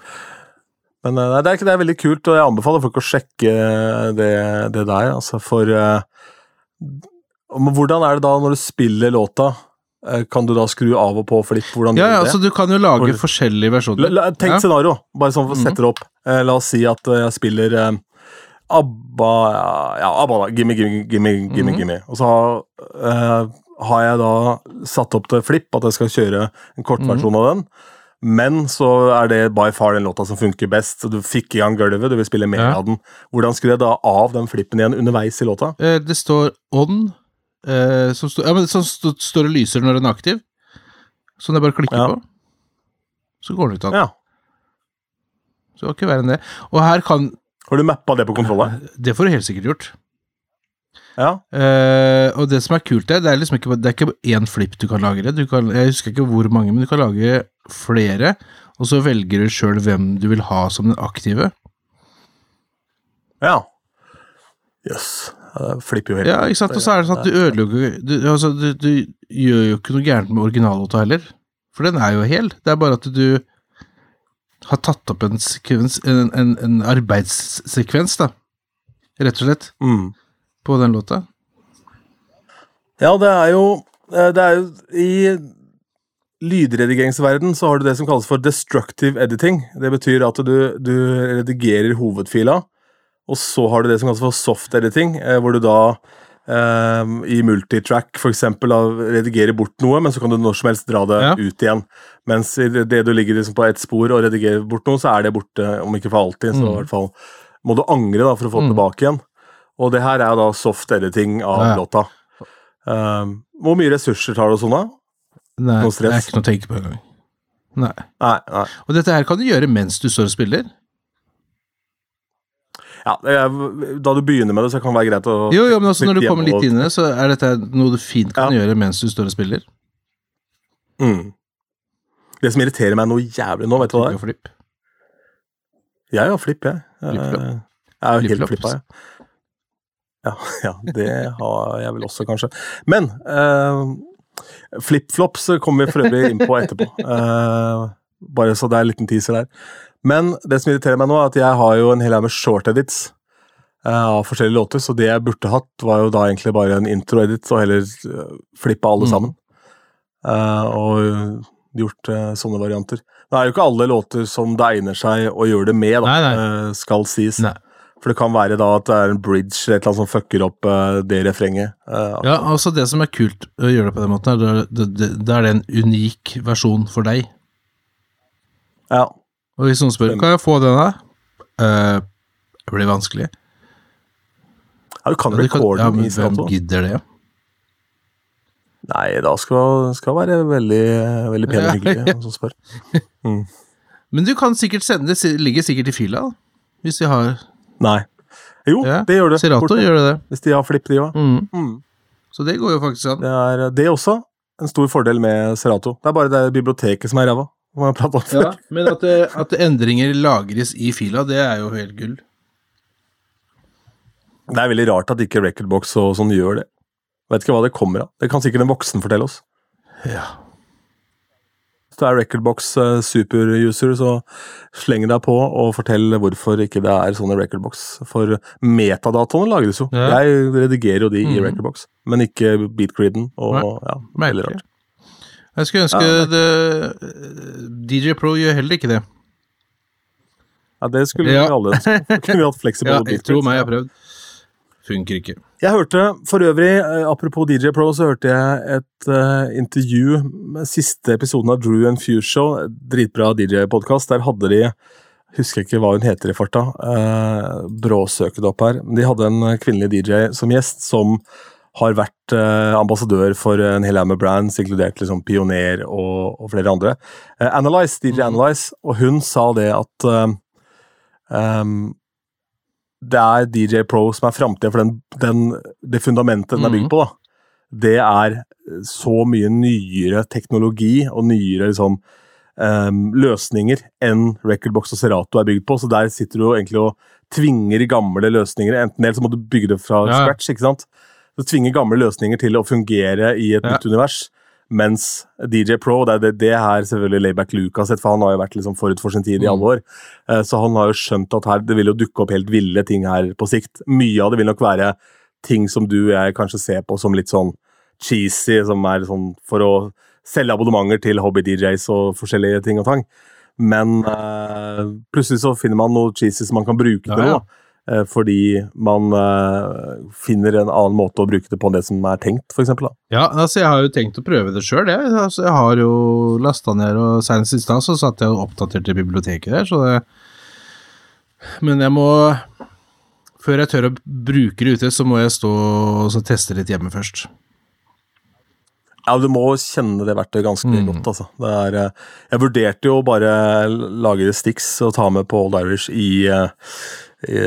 B: Men uh, det, er, det er veldig kult, og jeg anbefaler folk å sjekke det, det der, altså for uh, hvordan er det da når du spiller låta? Uh, kan du da skru av og på flip? Hvordan
C: ja,
B: ja,
C: altså du kan jo lage for... forskjellige versjoner.
B: La, la, tenk
C: ja.
B: scenario, bare sånn for å sette det opp. Uh, la oss si at uh, jeg spiller... Uh, Abba, ja, Abba da, gimme, gimme, gimme, gimme, gimme. Og så uh, har jeg da satt opp til flip, at jeg skal kjøre en kortversjon mm. av den, men så er det by far den låta som funker best, så du fikk i gang gulvet, du vil spille mer ja. av den. Hvordan skulle jeg da av den flippen igjen underveis i låta?
C: Uh, det står on, uh, som står, ja, men som st står og lyser når den er aktiv, så det bare klikker ja. på, så går den ut av den. Ja. Så det var ikke verre enn det. Og her kan
B: har du mappet det på kontrollen?
C: Det får du helt sikkert gjort.
B: Ja.
C: Uh, og det som er kult er, det er liksom ikke, det er ikke en flip du kan lage det. Du kan, jeg husker ikke hvor mange, men du kan lage flere, og så velger du selv hvem du vil ha som den aktive.
B: Ja. Jøss. Yes. Det flipper jo helt.
C: Ja, ikke sant? Og så er det sånn at du ødelegger, du, altså, du, du gjør jo ikke noe gærent med originallåta heller, for den er jo hel. Det er bare at du har tatt opp en, sekvens, en, en, en arbeidssekvens, da. Rett og slett.
B: Mm.
C: På den låta.
B: Ja, det er jo det er jo i lydredigeringsverden så har du det som kalles for destructive editing. Det betyr at du, du redigerer hovedfila, og så har du det som kalles for soft editing, eh, hvor du da eh, i multitrack for eksempel da, redigerer bort noe, men så kan du når som helst dra det ja. ut igjen. Mens i det, det du ligger liksom på et spor og redigerer bort noe, så er det borte, om ikke for alltid, så mm. i hvert fall må du angre da, for å få det mm. tilbake igjen. Og det her er da soft editing av ja. låta. Um, hvor mye ressurser tar det og sånn da?
C: Nei, det er ikke noe å tenke på en gang. Nei.
B: Nei, nei.
C: Og dette her kan du gjøre mens du står og spiller?
B: Ja, det er, da du begynner med det, så kan det være greit å...
C: Jo, jo, men også når du kommer litt inn i det, så er dette noe du fint kan ja. gjøre mens du står og spiller.
B: Mm. Det som irriterer meg noe jævlig nå, vet du hva det er?
C: Flipp.
B: Jeg har flipp, jeg. Jeg, jeg er jo helt flippa, jeg. Ja, ja, det har jeg vel også, kanskje. Men... Uh, flip-flops kommer vi for øvrig inn på etterpå. Uh, bare så det er en liten teaser der. Men det som irriterer meg nå er at jeg har jo en hel her med short edits uh, av forskjellige låter, så det jeg burde hatt var jo da egentlig bare en intro-edit og heller uh, flippe alle mm. sammen. Uh, og gjort uh, sånne varianter. Det er jo ikke alle låter som det egner seg å gjøre det med, da,
C: nei, nei.
B: Uh, skal sies.
C: Nei.
B: For det kan være da at det er en bridge eller et eller annet som fucker opp uh, det refrenget. Uh,
C: ja, altså det som er kult å gjøre det på den måten, er det, det, det er det en unik versjon for deg.
B: Ja.
C: Og hvis noen spør, kan jeg få den da? Uh, det blir vanskelig.
B: Ja, du kan rekorde
C: ja,
B: den i
C: Hvem gidder det?
B: Nei, da skal det være veldig, veldig pen og hyggelig, ja, ja. som spør. Mm.
C: Men du kan sikkert sende, det ligger sikkert i fila, da, hvis vi har...
B: Nei. Jo,
C: ja,
B: det gjør det.
C: Serato gjør det.
B: Hvis de har flipp, de også.
C: Mm.
B: Mm.
C: Så det går jo faktisk an.
B: Det er, det er også en stor fordel med Serato. Det er bare det biblioteket som er ræva.
C: Ja, men at, det, at endringer lagres i fila, det er jo helt gull.
B: Det er veldig rart at ikke Recordbox og sånn gjør det. Vet ikke hva det kommer av. Det kan sikkert en voksen fortelle oss.
C: Ja.
B: Hvis du er Recordbox uh, super-user, så sleng deg på og fortell hvorfor ikke det er sånne Recordbox. For metadataene lagres jo. Ja. Jeg redigerer jo de mm. i Recordbox, men ikke beatgriden. Og ja, ja veldig rart.
C: Jeg skulle ønske ja, det, D J Pro gjør heller ikke det.
B: Ja, det skulle ja. vi alle ønske. Kunne vi hatt fleksible
C: ja,
B: beatgrids.
C: Jeg tror meg jeg har prøvd. Funker ikke.
B: Jeg hørte, for øvrig, apropos D J Pro, så hørte jeg et uh, intervju med siste episoden av Drew and Fuse Show, dritbra D J-podcast. Der hadde de, husker ikke hva hun heter i farta, uh, bråsøket opp her, men de hadde en kvinnelig D J som gjest, som har vært uh, ambassadør for en hel haug med brands, inkludert liksom Pioner og, og flere andre. Uh, Analyze, D J mm. Analyze, og hun sa det at uh, um, det er D J Pro som er fremtiden, for den, den, det fundamentet den er bygd på, da. Det er så mye nyere teknologi og nyere liksom, um, løsninger enn Recordbox og Serato er bygd på, så der sitter du egentlig og tvinger gamle løsninger, enten eller så må du bygge det fra
C: ja.
B: scratch, ikke sant? Så tvinger gamle løsninger til å fungere i et ja. nytt univers, mens D J Pro, det er det, det her selvfølgelig Layback Luke har sett, for han har jo vært liksom forut for sin tid i alle år, uh, så han har jo skjønt at her, det vil jo dukke opp helt ville ting her på sikt. Mye av det vil nok være ting som du og jeg kanskje ser på som litt sånn cheesy, som er sånn for å selge abonnementer til hobby-D Js og forskjellige ting og tang. Men uh, plutselig så finner man noe cheesy som man kan bruke til noe, ja, ja. uh, fordi man uh, finner en annen måte å bruke det på enn det som er tenkt, for eksempel. Da.
C: Ja, altså jeg har jo tenkt å prøve det selv, jeg. Altså, jeg har jo lastet ned, og senest i sted så satt jeg og oppdaterte biblioteket der, så det... Men jeg må... Før jeg tør å bruke det ute, så må jeg stå og teste litt hjemme først.
B: Ja, du må kjenne det verktøyet ganske mm. godt, altså. Det er, jeg vurderte jo bare lage sticks og ta med på Old Irish i, i,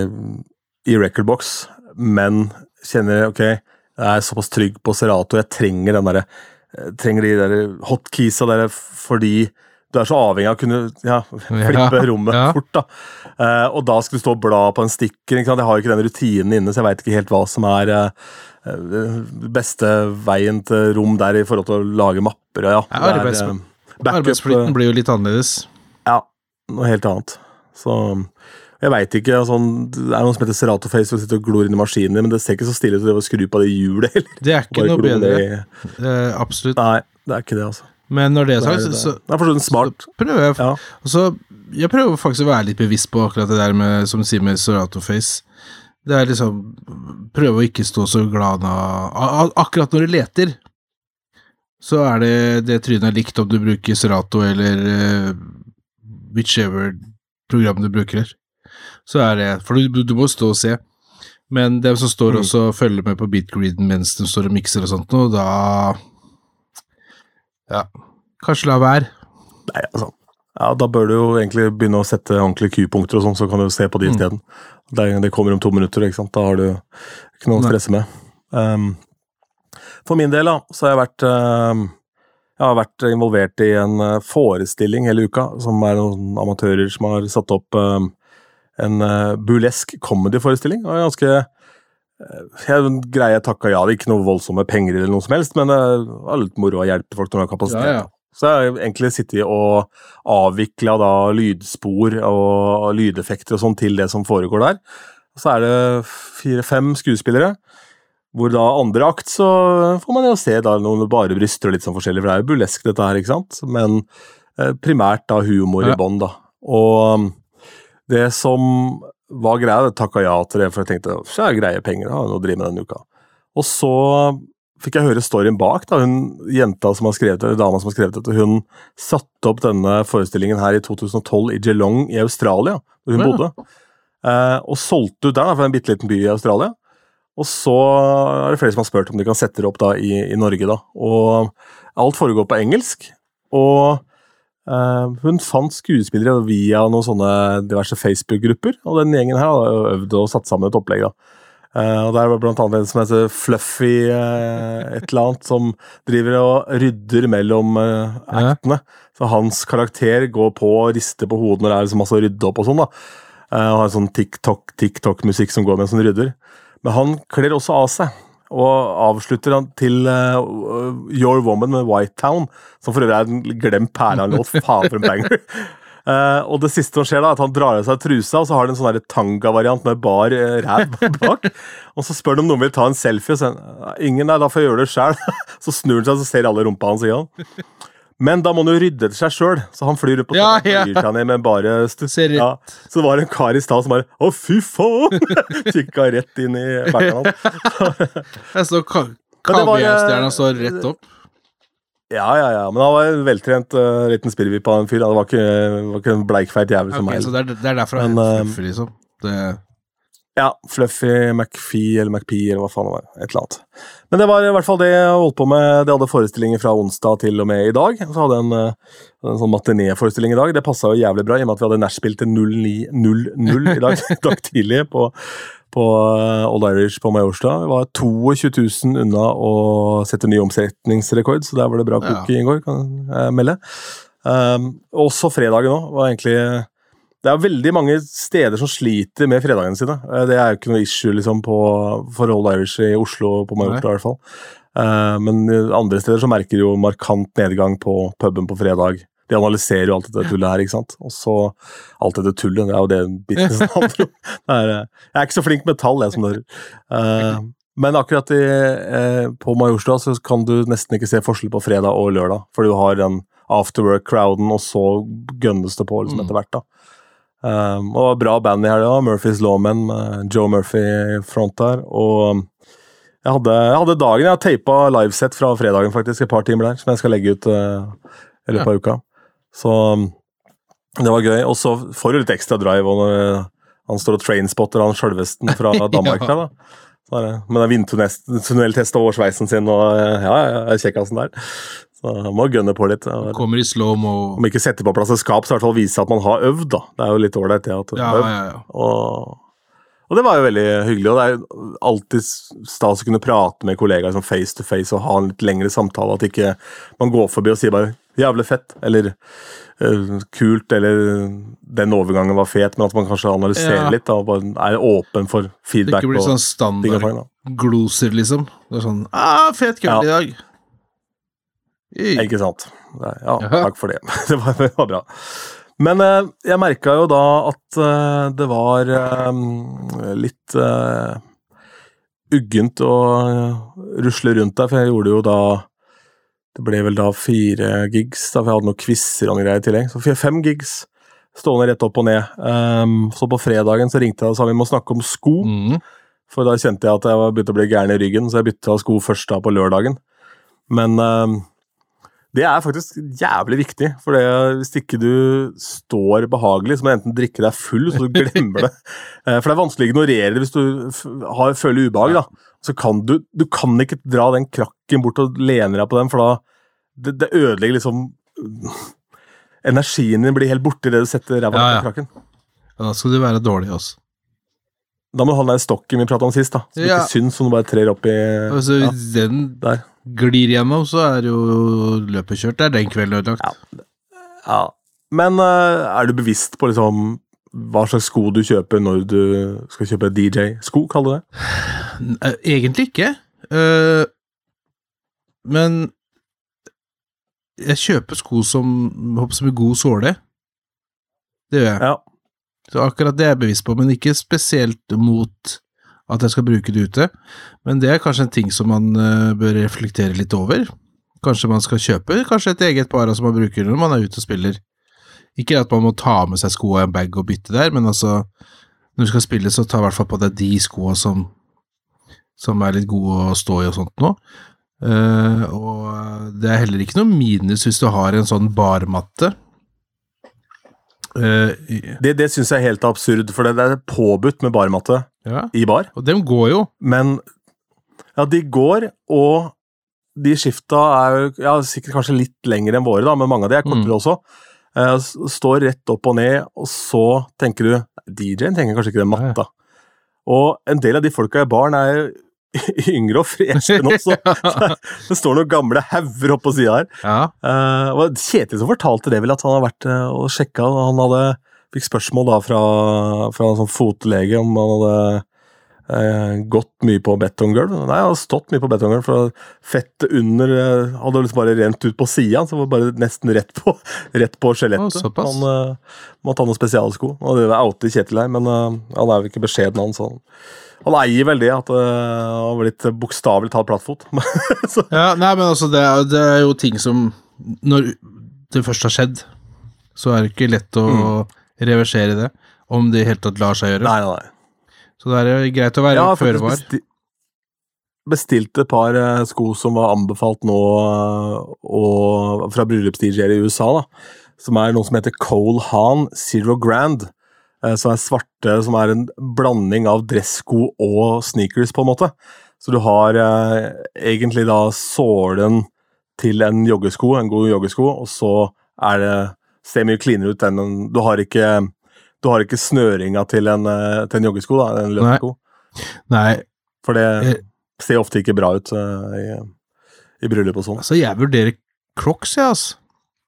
B: i Recordbox, men kjenner, ok, jeg er såpass trygg på Serato, jeg trenger den der, trenger de der hotkeysene der, fordi du er så avhengig av å kunne ja, flippe ja, rommet ja. fort, da. Uh, og da skal du stå og bla på en stikker, ikke sant? Jeg har jo ikke den rutinen inne, så jeg vet ikke helt hva som er uh, beste veien til rom der i forhold til å lage mapper. Ja,
C: ja, arbeids er, uh, arbeidsflytten uh, blir jo litt annerledes.
B: Ja, noe helt annet. Så jeg vet ikke, sånn, det er noe som heter Serato Face, som sitter og glor inn i maskinen, men det ser ikke så stille ut å skru på det hjulet, eller?
C: Det er ikke noe bedre. Uh, absolutt.
B: Nei, det er ikke det, altså.
C: Men når det er sagt,
B: det er,
C: så,
B: det er for sånn smart.
C: så prøver jeg
B: Ja.
C: og så, jeg prøver faktisk å være litt bevisst på akkurat det der med, som du sier med Serato Face. Det er liksom, prøve å ikke stå så glad av, akkurat når du leter, så er det det trynet er likt om du bruker Serato eller uh, whichever program du bruker her. Så er det, for du, du må stå og se. Men dem som står
B: Mm.
C: også og følger med på bitgriden mens de står og mikser og sånt, og da ja, kanskje la være.
B: Nei, altså. Ja, da bør du jo egentlig begynne å sette ordentlige Q-punkter og sånn, så kan du se på de i
C: Mm.
B: stedet. Det, det kommer om to minutter, ikke sant? Da har du ikke noe å
C: Nei.
B: stresse med. Um, for min del da, så har jeg vært, um, jeg har vært involvert i en uh, forestilling hele uka, som er noen amatører som har satt opp um, en uh, burlesk comedy-forestilling, og ganske jeg greier takka ja, det er ikke noe voldsomme penger eller noe som helst, men det er litt moro å hjelpe folk når de har kapasitet.
C: Ja, ja.
B: Så jeg har egentlig sittet og avviklet da lydspor og lydeffekter og sånn til det som foregår der. Så er det fire-fem skuespillere, hvor da andre akt så får man jo se da noen bare bryster og litt sånn forskjellig, for det er jo burlesk dette her, ikke sant? Men eh, primært da humor
C: Ja.
B: i bånd da. Og det som var greia, det takket ja til det, for jeg tenkte, så er det greie penger da, å drive med denne uka. Og så fikk jeg høre storyen bak da, hun jenta som har skrevet det, eller dama som har skrevet det, hun satte opp denne forestillingen her i to tusen og tolv i Geelong i Australia, hvor hun
C: Ja.
B: bodde, eh, og solgte ut der da, for en bitteliten by i Australia. Og så er det flere som har spurt om de kan sette det opp da i, i Norge da, og alt foregår på engelsk, og Uh, hun fant skuespillere via noen sånne diverse Facebook-grupper, og den gjengen her har øvd og satt sammen et opplegg da. Uh, og der var blant annet en som heter Fluffy uh, et eller annet, som driver og rydder mellom uh, aktene. Så hans karakter går på og rister på hodet når det er liksom masse å rydde opp og sånn da. Uh, og har en sånn TikTok, TikTok-musikk som går mens han rydder. Men han kler også av seg, og avslutter han til uh, Your Woman med White Town, som for øvrig er en glemt perle av en låt, faen for en banger. Uh, og det siste som skjer da, er at han drar av seg trusa, og så har han en sånn der tanga-variant med bar uh, ræv bak, og så spør de om noen vil ta en selfie, og så ingen er da for å gjøre det selv. Så snur han seg, så ser alle rumpa hans igjen. Men da må han jo rydde til seg selv, så han flyr opp på
C: Ja,
B: stedet,
C: ja.
B: og flyr seg ned med bare stu-
C: Ser rett.
B: ja. Så det var en kar i stad som bare, å fy faen, kikket rett inn i bakken hans.
C: Jeg står ka
B: Men det var,
C: Kaviarstjerna
B: eh,
C: står rett opp.
B: Ja, ja, ja, men han var en veltrent uh, liten spirrevipp av en fyr, det var ikke, det var ikke en bleikfeit jævel som
C: Ok,
B: meg.
C: så det er, det er derfor
B: Men,
C: han
B: eh,
C: er fluffy, liksom. Det,
B: Ja, Fluffy, McPhee eller McPhee, eller hva faen det var, et eller annet. Men det var i hvert fall det jeg holdt på med, det hadde forestillinger fra onsdag til og med i dag, så hadde jeg en, uh, en sånn matiné-forestilling i dag, det passet jo jævlig bra, i og med at vi hadde nærspilt til null ni null null i dag, i dag tidlig på, på uh, Old Irish på Majorstua. Vi var tjueto tusen unna å sette ny omsetningsrekord, så der var det bra kok i går, kan jeg melde. Um, også fredagen også, var egentlig... Det er veldig mange steder som sliter med fredagene sine. Det er jo ikke noe issue liksom, på, for Old Irish i Oslo, på Majorstua i hvert fall. Uh, men andre steder så merker jo markant nedgang på puben på fredag. De analyserer jo alt dette tullet her, ikke sant? Og så alt dette tullet, det er jo det businessen handler om. Det er, uh, jeg er ikke så flink med tall, jeg som hører. Uh, men akkurat i, uh, på Majorstua så kan du nesten ikke se forskjell på fredag og lørdag, for du har den afterwork-crowden, og så gønnes det på liksom, etter hvert da. Um, og bra band i her da, Murphys Lawmen med Joe Murphy i front der, og jeg hadde, jeg hadde dagen, jeg har tapet liveset fra fredagen faktisk, et par timer der, som jeg skal legge ut uh, i løpet av uka. Så um, det var gøy, og så får du litt ekstra drive, og når uh, han står og trainspotter han sjølvesten fra Danmark der da. Så er det, men det er vindtunneltest over sveisen sin, og uh, ja, jeg er kjekkasen der. Så man må gønne på litt. Ja.
C: kommer i slow-mo.
B: Om ikke sette på plass et skap, så i hvert fall vise at man har øvd da. Det er jo litt ålreit det at du
C: Ja,
B: har øvd.
C: ja, ja.
B: Og, og det var jo veldig hyggelig, og det er jo alltid stas å kunne prate med kollegaer som face to face og ha en litt lengre samtale, at ikke man går forbi og sier bare jævlig fett, eller uh, kult, eller den overgangen var fet, men at man kanskje analyserer
C: Ja.
B: litt da, og bare er åpen for
C: Det
B: feedback.
C: ikke blir
B: og
C: sånn
B: ting og tang, da.
C: standard gloser, liksom. Det er sånn, ah, fet kveld
B: Ja.
C: i dag. I-
B: Ikke sant? Nei, Ja,
C: Jaha.
B: takk for det. Det var, det var bra. Men eh, jeg merket jo da at eh, det var eh, litt eh, uggent å eh, rusle rundt der, for jeg gjorde jo da det ble vel da fire gigs, da, for jeg hadde noen quizzer og noen greier i tillegg. Så fem gigs, stående rett opp og ned. Um, så på fredagen så ringte jeg og sa vi må snakke om sko,
C: Mm.
B: for da kjente jeg at jeg var begynt å bli gæren i ryggen, så jeg byttet sko først da på lørdagen. Men um, det er faktisk jævlig viktig, for det, hvis ikke du står behagelig, så må du enten drikke deg full, så du glemmer det. Eh, For det er vanskelig å ignorere det hvis du f- har, føler ubehag, da. Så kan du, du kan ikke dra den krakken bort og lene deg på den, for da, det, det ødelegger liksom, energien din blir helt borte i det du setter ræva
C: Ja, ja.
B: på krakken.
C: Ja, da skal du være dårlig også.
B: Da må du ha den der stokken vi pratet om sist, da. Så du
C: Ja.
B: ikke syns, som du bare trer opp i,
C: Altså,
B: ja,
C: hvis den
B: der.
C: glir gjennom, så er jo løpet kjørt. Det er den kvelden ødelagt.
B: Ja. Men eh, er du bevisst på liksom hva slags sko du kjøper når du skal kjøpe D J-sko, kaller du det?
C: Eh, Egentlig ikke. Eh, men jeg kjøper sko som håper som en god såle. Det gjør jeg.
B: Ja.
C: Så akkurat det er jeg bevisst på, men ikke spesielt mot at jeg skal bruke det ute. Men det er kanskje en ting som man eh, bør reflektere litt over. Kanskje man skal kjøpe kanskje et eget par som man bruker når man er ute og spiller. Ikke at man må ta med seg sko og en bag og bytte der, men altså, når du skal spille, så ta i hvert fall på deg de skoene som, som er litt gode å stå i og sånt nå. Eh, og det er heller ikke noe minus hvis du har en sånn barmatte. Eh, i-
B: Det, det synes jeg er helt absurd, for det, det er påbudt med barmatte
C: ja,
B: i bar.
C: og dem går jo.
B: Men ja, de går, og de skifta er jo ja, sikkert kanskje litt lengre enn våre, da, men mange av de er kortere
C: Mm.
B: også. Eh, s- står rett opp og ned, og så tenker du D J-en trenger kanskje ikke den matta. Og en del av de folka i baren er yngre og freshe nå, så det står noen gamle hauger oppe på sida her.
C: Ja,
B: Eh, og Kjetil som fortalte det vel, at han har vært eh, og sjekka, og han hadde, fikk spørsmål da fra, fra en sånn fotlege om han hadde eh, gått mye på betonggulv. Nei, han hadde stått mye på betonggulv, for fettet under eh, hadde liksom bare rent ut på sida, så det var bare nesten rett på, rett på skjelettet.
C: Å, såpass.
B: Han eh, måtte ha noen spesialsko, og det var outet Kjetil her, men eh, han er jo ikke beskjeden han, så han, han eier vel det, at eh, han har blitt bokstavelig talt plattfot. Så,
C: ja nei, men altså, det er, det er jo ting som, når det først har skjedd, så er det ikke lett å reversere det, om det i hele tatt lar seg gjøre.
B: nei, nei, nei.
C: Så det er greit å være
B: Jeg har faktisk
C: førevar.
B: besti bestilt et par eh, sko som var anbefalt nå eh, og, fra bryllups-D J-er i U S A, da, som er noe som heter Cole Haan Zero Grand, eh, som er svarte, som er en blanding av dressko og sneakers, på en måte. Så du har eh, egentlig da sålen til en joggesko, en god joggesko, og så er det, ser mye cleanere ut enn en, du har ikke, du har ikke snøringa til en, eh, til en joggesko, da, en løpesko.
C: Nei,
B: For det
C: Eh.
B: ser ofte ikke bra ut uh, i, i bryllup og sånn.
C: altså, jeg vurderer Crocs, ja, altså.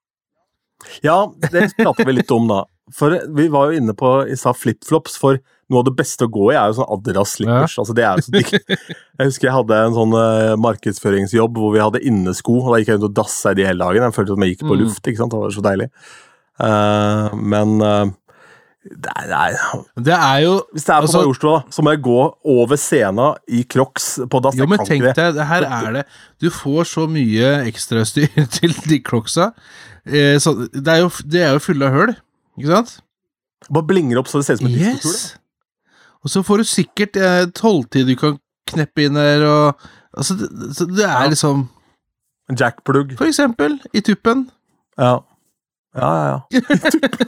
B: Ja, det prater vi litt om da. For vi var jo inne på i sa flip-flops, for noe av det beste å gå i er jo sånn Adidas slippers. Altså, det er jo så digg. Jeg husker jeg hadde en sånn uh, markedsføringsjobb hvor vi hadde innesko, og da gikk jeg rundt og dassa i de hele dagen. Jeg følte at jeg gikk på
C: Mm.
B: luft, ikke sant? Det var så deilig. Uh, men uh, det er, det er,
C: Det er jo,
B: hvis det er på
C: altså,
B: Majorstua, da, så må jeg gå over scenen i Crocs på dass.
C: jo,
B: Jeg
C: men
B: kan
C: tenk
B: ikke det.
C: deg, det her er det, du får så mye ekstra styr til de Crocsa, eh, så det er jo, det er jo fulle av høl, ikke sant?
B: Bare blinger opp så det ser ut som en diskokule.
C: Yes! Og så får du sikkert eh, tolvtid du kan kneppe inn der, og altså, det, så det er
B: Ja.
C: liksom,
B: En jackplug.
C: for eksempel, i tuppen.
B: Ja. Ja, ja, ja.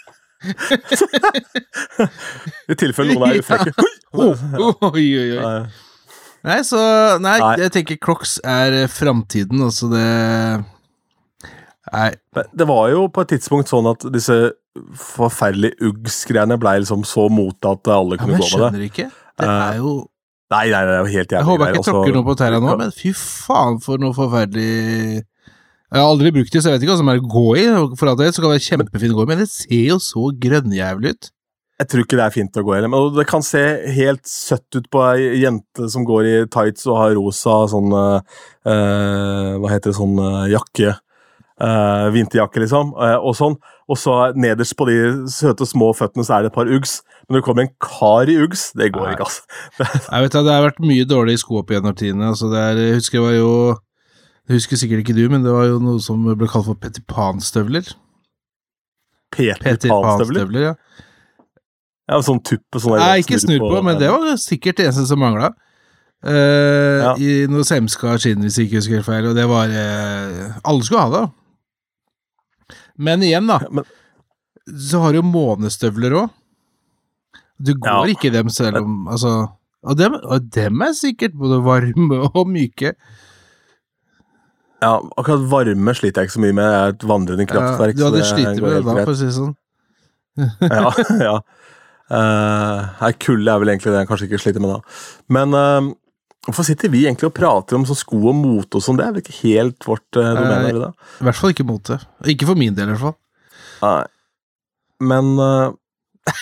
B: I tilfelle noen er ufrekke.
C: Oh, oi, oi, oi.
B: Nei.
C: Nei, så, nei,
B: Nei.
C: jeg tenker Crocs er eh, fremtiden, altså det, nei,
B: Men det var jo på et tidspunkt sånn at disse forferdelige Uggs-greiene ble liksom så mote at alle
C: ja,
B: kunne
C: men
B: gå
C: jeg
B: med det.
C: skjønner ikke, det
B: Eh,
C: er jo,
B: Nei, nei, det er jo helt jævlig.
C: jeg håper jeg ikke
B: greier,
C: tråkker
B: altså.
C: noe på tæra nå, men fy faen for noe forferdelig. Jeg har aldri brukt det, så jeg vet ikke hva som er å gå i. For at det så kan det være kjempefint å gå i, men det ser jo så grønnjævlig ut.
B: Jeg tror ikke det er fint å gå i det, men det kan se helt søtt ut på ei jente som går i tights og har rosa sånn eh, hva heter det, sånn eh, jakke, eh, vinterjakke liksom, eh, og sånn, og så nederst på de søte små føttene så er det et par Uggs, men når det kommer en kar i Uggs, det går
C: Nei.
B: ikke, altså.
C: Jeg vet at det har vært mye dårlige sko opp gjennom tidene, altså det er, jeg husker det var jo Det husker sikkert ikke du, men det var jo noe som ble kalt for Peter Pan-støvler.
B: Peter,
C: Peter
B: Pan-støvler?
C: Pan-støvler, ja.
B: Ja, sånn tuppe sånn
C: Nei, ikke snurr på, men det var sikkert det eneste som manglet. Uh, ja. I noe semska skinn, hvis jeg ikke husker feil, og det var uh, alle skulle ha det. Men igjen da, men, så har du jo månestøvler også. Du går ja. ikke dem selv om, altså, og dem, og dem er sikkert både varme og myke.
B: Ja, akkurat varme sliter jeg ikke så mye med, jeg er et vandrende kraftverk.
C: Ja, du hadde slitt med det da, for å si sånn.
B: ja, ja. Uh, kulde er vel egentlig det jeg kanskje ikke sliter med da. Men uh, hvorfor sitter vi egentlig og prater om sånn sko og mote og sånn? Det er vel ikke helt vårt uh, domene, er det da?
C: I hvert fall ikke mote. Ikke for min del i hvert fall.
B: Nei. Men uh...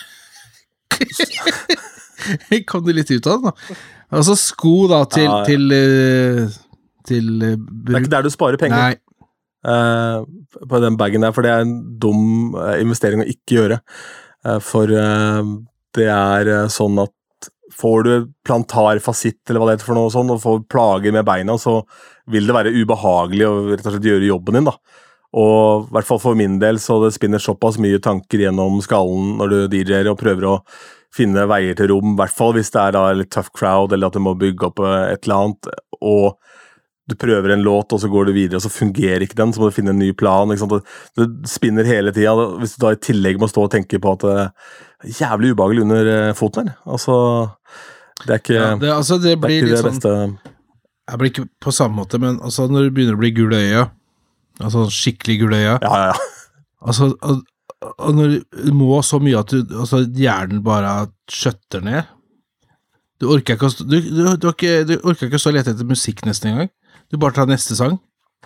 C: kom du litt ut av det da? Altså sko da til ja, ja. til, uh, til uh,
B: det er ikke der du sparer penger.
C: Nei.
B: Uh, på den bagen der, for det er en dum uh, investering å ikke gjøre. For uh, det er uh, sånn at får du plantar fasitt eller hva det heter for noe sånn, og får plager med beina, så vil det være ubehagelig å rett og slett gjøre jobben din da. Og i hvert fall for min del så det spinner såpass mye tanker gjennom skallen når du D J-er og prøver å finne veier til rom, i hvert fall hvis det er da litt tough crowd eller at du må bygge opp et eller annet, og du prøver en låt, og så går du videre, og så fungerer ikke den, så må du finne en ny plan, ikke sant? Det, det spinner hele tiden, hvis du da i tillegg må stå og tenke på at det er jævlig ubehagelig under foten her, altså, det er ikke ja,
C: det, altså, det, blir
B: det, er ikke det
C: sånn,
B: beste.
C: Jeg blir ikke på samme måte, men altså, når det begynner å bli gule øya, altså skikkelig gule øya,
B: ja, ja, ja.
C: Altså, og, og når du må så mye at du, altså, hjernen bare skjøtter ned, du orker ikke, du, du, du, ikke, du orker ikke så lete etter musikk nesten en gang. Du bare tar neste sang.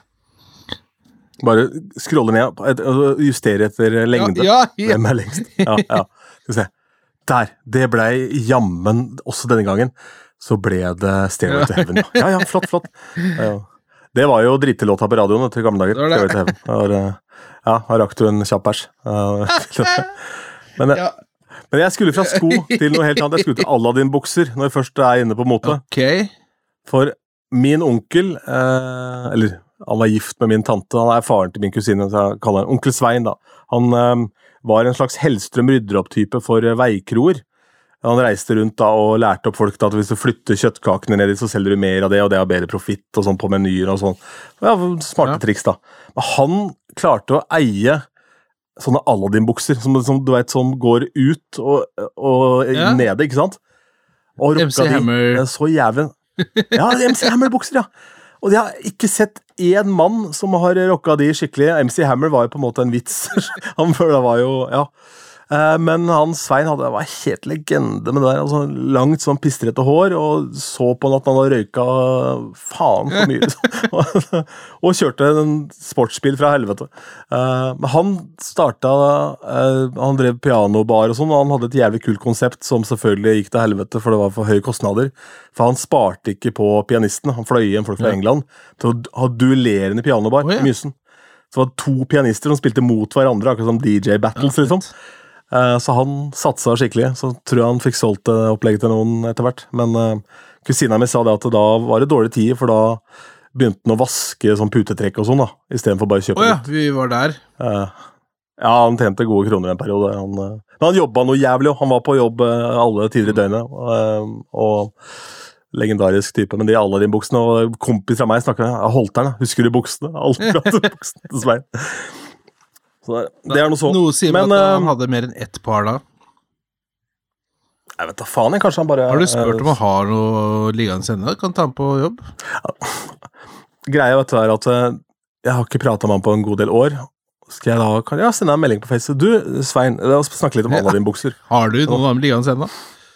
B: Bare scrolle ned og justere etter lengde.
C: Ja, ja, ja.
B: Hvem er lengst? Ja, ja. Skal vi se. Der, det ble jammen også denne gangen. Så ble det Stairway to Heaven. Ja, ja, flott, flott. Ja. Det var jo drittelåta på radioen til gamle dager. Stairway to Heaven. Var, ja, har rakt du en kjapp pers. Men, ja. men jeg skulle fra sko til noe helt annet. Jeg skulle til Aladdin-bukser når jeg først er inne på mote.
C: Ok.
B: For min onkel, eh, eller han var gift med min tante, han er faren til min kusine, så jeg kaller han onkel Svein da. Han eh, var en slags Hellstrøm rydderopp-type for eh, veikroer. Han reiste rundt da og lærte opp folk da, at hvis du flytter kjøttkakene ned dit, så selger du mer av det, og det har bedre profitt og sånn på menyer og sånn. Ja, smarte ja. triks da. Men han klarte å eie sånne Aladdin-bukser, som, som du vet, som går ut og, og ja. nede, ikke sant? Og
C: M C Hammer.
B: Så jævlig... Ja, M C Hammer-bukser, ja. Og jeg har ikke sett en mann som har rocka de skikkelig. M C Hammer var jo på en måte en vits. Han følte det var jo, ja. Men han Svein hadde, var helt legende med det der, altså langt sånn pistrete hår, og så på at han hadde røyka faen for mye, og kjørte en sportsbil fra helvete. Men han startet, han drev pianobar og sånn, og han hadde et jævlig kult konsept som selvfølgelig gikk til helvete, for det var for høye kostnader, for han sparte ikke på pianisten, han fløy igjen folk fra England til å ha duellerende pianobar i Mysen. Så det var to pianister som spilte mot hverandre, akkurat som D J Battles, liksom. Uh, så han satsa skikkelig, så tror jeg han fikk solgt uh, opplegget til noen etter hvert. Men uh, kusina mi sa det at da var det dårlig tid, for da begynte han å vaske sånn putetrekk og sånn da, i stedet for bare å kjøpe
C: Åja, oh, ja, vi var der.
B: Uh, ja, han tjente gode kroner en periode. Han, uh, men han jobbet noe jævlig, han var på jobb uh, alle tider i døgnet, uh, og legendarisk type, men de alle de buksene, og kompis fra meg snakket, jeg holdt den, husker du buksene? Alle pratet buksene til Svein. Så det er noe så.
C: Noe sier men, at han hadde mer enn ett par da.
B: Jeg vet da faen, jeg, kanskje han bare...
C: Har du spurt om han har noe liggende ennå? Kan ta han på jobb?
B: Ja. Greia vet du er at jeg har ikke pratet med han på en god del år. Skal jeg da, kan jeg sende en melding på Facebook? Du, Svein, la oss snakke litt om alle dine bukser.
C: Har du noen av dem liggende ennå?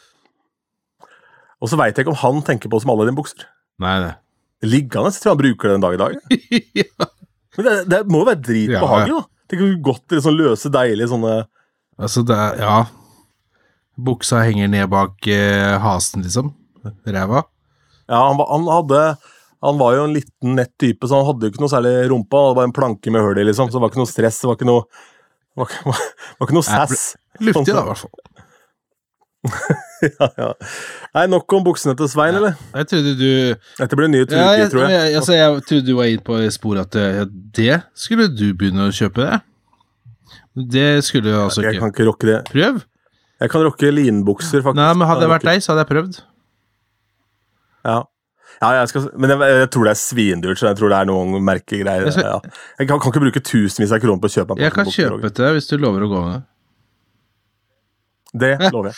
B: Og så vet jeg ikke om han tenker på som alle dine bukser.
C: Nei, nei.
B: Liggende, så tror jeg han bruker det en dag i dag. Ja. Men det, det må jo være drit på hagen, da. Det kan jo godt til sånn løse, deilige sånne...
C: Altså, det er, ja. Buksa henger ned bak eh, hasen, liksom. Ræva.
B: Ja, han, han hadde... Han var jo en liten nett type, så han hadde jo ikke noe særlig rumpa. Det var bare en planke med høl i, liksom. Så det var ikke noe stress, det var ikke noe... Det var, var, var ikke noe sass.
C: Luftig da, i hvert fall.
B: ja, ja. Nei, nok om buksene til Svein, ja. Eller?
C: Jeg trodde du...
B: Dette blir en ny uke,
C: ja, jeg,
B: tror jeg.
C: jeg, altså, jeg trodde du var inn på sporet at det, det skulle du begynne å kjøpe det. Det skulle du altså
B: ikke.
C: ikke.
B: Jeg kan ikke rokke det.
C: Prøv.
B: Jeg kan rokke linbukser, faktisk.
C: Nei, men hadde det vært deg, så hadde jeg prøvd.
B: Ja. Ja, jeg skal, men jeg, jeg tror det er svindyrt, så jeg tror det er noen merkegreier. Jeg, skal, ja. jeg kan, kan ikke bruke tusenvis av kroner på å kjøpe
C: Jeg kan kjøpe det til deg hvis du lover å gå med det.
B: Det lover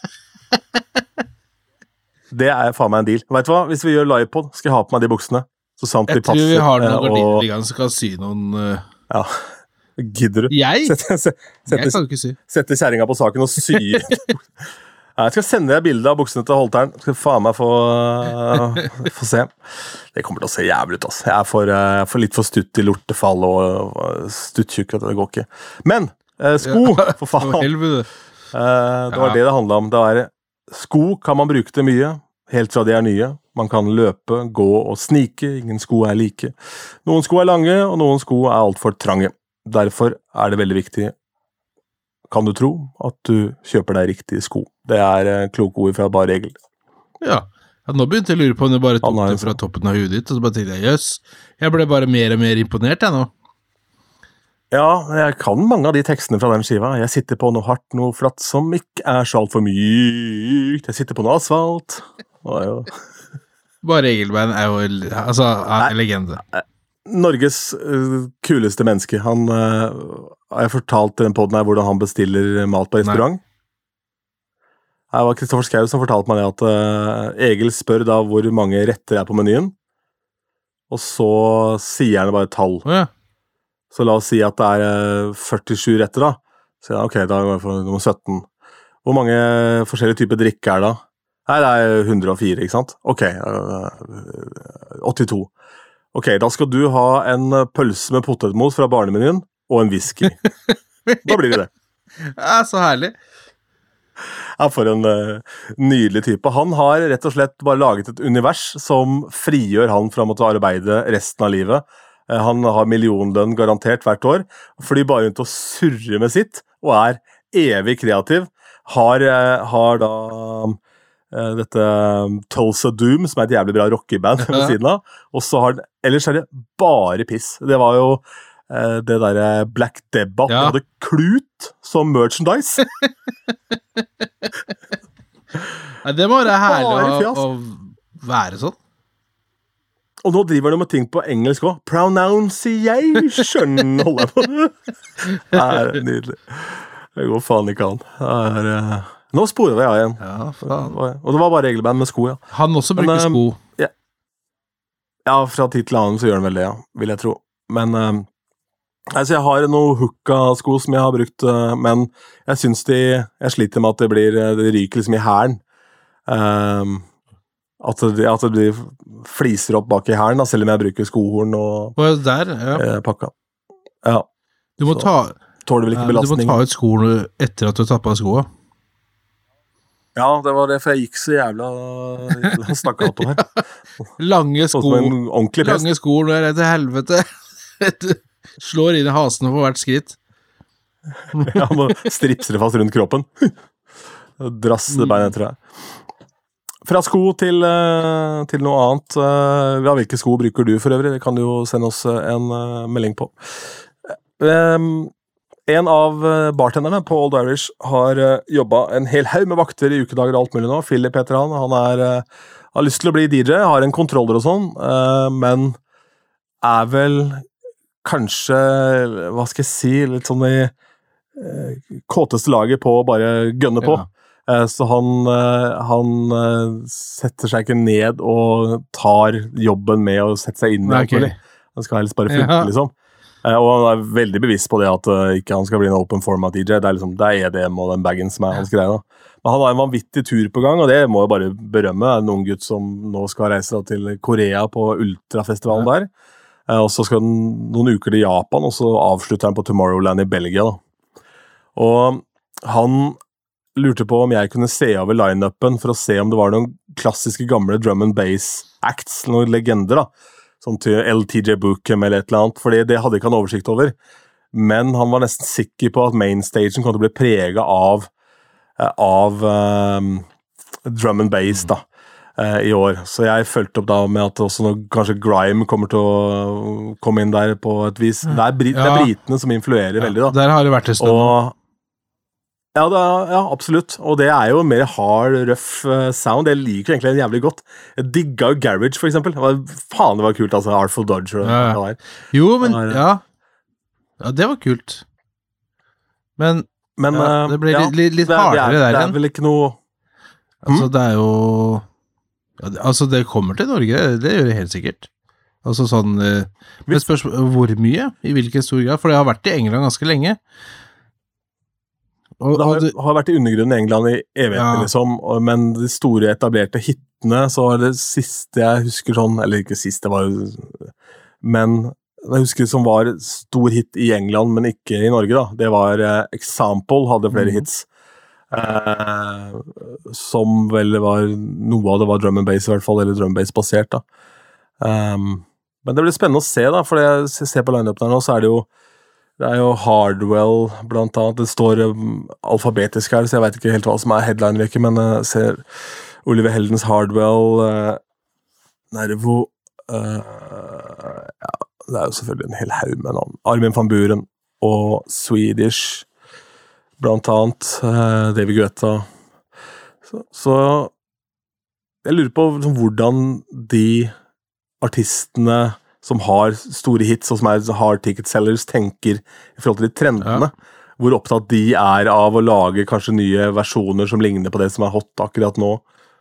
B: jeg. Det er faen meg en deal. Vet du hva? Hvis vi gjør livepod, skal jeg ha på meg de buksene. Så sant
C: jeg
B: de passer.
C: Jeg tror vi har noen
B: og...
C: gardiner som kan sy noen... Uh...
B: Ja, gidder du?
C: Jeg?
B: Sette, sette, sette,
C: jeg kan ikke sy.
B: Sette kjæringa på saken og sy. Jeg skal sende deg bildet av buksene til Holteren. Skal faen meg få, uh, få se. Det kommer til å se jævlig ut, altså. Jeg er for, uh, for litt for stutt i lortefall og uh, stuttjukk, det går ikke. Men, uh, sko, ja, for faen. Uh, det var ja. det det handlet om. Det er, sko kan man bruke til mye, helt fra de er nye. Man kan løpe, gå og snike. Ingen sko er like. Noen sko er lange, og noen sko er alt for trange. Derfor er det veldig viktig, kan du tro, at du kjøper deg riktig sko. Det er uh, kloke ord fra bare regel.
C: Ja. ja, nå begynte jeg å lure på om det bare tok det fra toppen av hudet ditt, og så bare tenkte jeg, jøss, jeg ble bare mer og mer imponert, jeg nå.
B: Ja, jeg kan mange av de tekstene fra den skiva. Jeg sitter på noe hardt, noe flatt som ikke er så alt for mykt. Jeg sitter på noe asfalt. Å, jo.
C: Bare Egelbein er jo altså, er en legende.
B: Norges uh, kuleste menneske. Han uh, har jeg fortalt i den podden her hvordan han bestiller mat på restaurant. Nei. Det var Kristoffer Schau som fortalte meg det at uh, Egil spør da hvor mange retter er på menyen, og så sier han bare tall.
C: Oh, ja.
B: Så la oss si at det er uh, førtisju retter da. Så sier han, ok, da er det for nummer sytten. Hvor mange forskjellige typer drikke er det da? Nei, det er hundre og fire, ikke sant? Ok, uh, åttito. Ok, da skal du ha en pølse med potetmos fra barnemenyen og en whisky. Da blir det det.
C: Ja, så herlig.
B: Ja, for en uh, nydelig type. Han har rett og slett bare laget et univers som frigjør han fra å måtte arbeide resten av livet. Uh, han har millionlønn garantert hvert år, fordi bare rundt å surre med sitt, og er evig kreativ. Har, uh, har da... Uh, dette um, Tulsa Doom, som er et jævlig bra rockeband ved siden av, og så har den, ellers er det bare piss. Det var jo uh, det der Black Debbath, ja. Det hadde Klut som merchandise.
C: Nei, det må være herlig å, å være sånn.
B: Og nå driver de med ting på engelsk også. Pronunciation, holder jeg på. Det er nydelig. Det går faen ikke an. Det er... Uh, Nå sporer vi av igjen.
C: Ja, faen.
B: Og det var bare regelband med sko, ja.
C: Han også bruker Men, sko.
B: Ja. ja, fra tid til annen så gjør han vel det, ja, vil jeg tro. Men um, altså, jeg har noen hooka-sko som jeg har brukt, uh, men jeg synes de, jeg sliter med at det blir, det ryker liksom i hæren. Um, at, det, at det fliser opp bak i hæren, da, selv om jeg bruker skohorn og
C: og der, ja.
B: eh, pakka. Ja.
C: Du må
B: så,
C: ta...
B: Tåler vel ikke belastning.
C: Du må ta ut skoene etter at du har tappet skoene.
B: Ja, det var det, for jeg gikk så jævla snakket om her.
C: Lange sko, lange sko der etter helvete. Slår inn i hasene på hvert skritt.
B: Ja, må stripse det fast rundt kroppen. Drasse det beinet, tror jeg. Fra sko til, til noe annet. Ja, hvilke sko bruker du for øvrig? Det kan du jo sende oss en melding på. Um, En av bartenderne på Old Irish har jobbet en hel haug med vakter i ukedager og alt mulig nå. Philip heter han. Han er, har lyst til å bli D J, har en kontroller og sånn, men er vel kanskje, hva skal jeg si, litt sånn i kåteste laget på å bare gønne på. Ja. Så han, han setter seg ikke ned og tar jobben med å sette seg inn i alt mulig. Han skal helst bare funke, ja. Liksom. Og han er veldig bevisst på det at uh, ikke han skal bli en open format D J. Det er liksom, det er E D M og den baggen som er hans greie da. Men han har en vanvittig tur på gang, og det må jeg bare berømme. Det er en ung gutt som nå skal reise til Korea på Ultrafestivalen ja. Der. Uh, og så skal han noen uker til Japan, og så avslutter han på Tomorrowland i Belgia da. Og han lurte på om jeg kunne se over line-upen for å se om det var noen klassiske gamle drum and bass acts, noen legender da. Sånn til L T J Bookham eller et eller annet, fordi det hadde ikke han oversikt over. Men han var nesten sikker på at mainstagen kom til å bli preget av, av um, drum and bass da, uh, i år. Så jeg følte opp da med at også når kanskje Grime kommer til å komme inn der på et vis. Det er, brit, ja. det er britene som influerer ja. veldig da.
C: Der har det vært en stund.
B: Og Ja, det, ja, absolutt. Og det er jo mer hard, rough uh, sound. Jeg liker egentlig jævlig godt. Jeg digga jo Garage, for eksempel. Det var, faen, det var kult, altså. Artful Dodger og
C: ja.
B: det der.
C: Jo, men, var, ja. Ja, det var kult. Men, men ja, det ble ja, litt, litt det, hardere det er, der igjen.
B: Det er vel ikke noe...
C: Mm? Altså, det er jo... Ja, det, altså, det kommer til Norge, det gjør det helt sikkert. Altså sånn... Uh, men spørsmål, hvor mye? I hvilken stor grad? For det har vært i England ganske lenge. Og,
B: det har, du, har vært i undergrunnen i England i evigheten, ja. liksom, og, men de store etablerte hittene, så var det siste jeg husker sånn, eller ikke siste, var men jeg husker som var stor hit i England, men ikke i Norge da, det var uh, Example hadde flere mm. hits, uh, som vel var, noe av det var drum and bass i hvert fall, eller drum and bass basert da. Um, men det blir spennende å se da, for jeg ser på line-up der nå, så er det jo Det er jo Hardwell, blant annet. Det står um, alfabetisk her, så jeg vet ikke helt hva som er headliner ikke, men jeg uh, ser Oliver Heldens Hardwell, uh, Nervo, uh, ja, det er jo selvfølgelig en hel haug med navn. Armin van Buren og Swedish, blant annet. Uh, David Guetta. Så, så jeg lurer på liksom, hvordan de artistene som har store hits, og som er hard ticket sellers, tenker i forhold til de trendene, ja. hvor opptatt de er av å lage kanskje nye versjoner som ligner på det som er hot akkurat nå.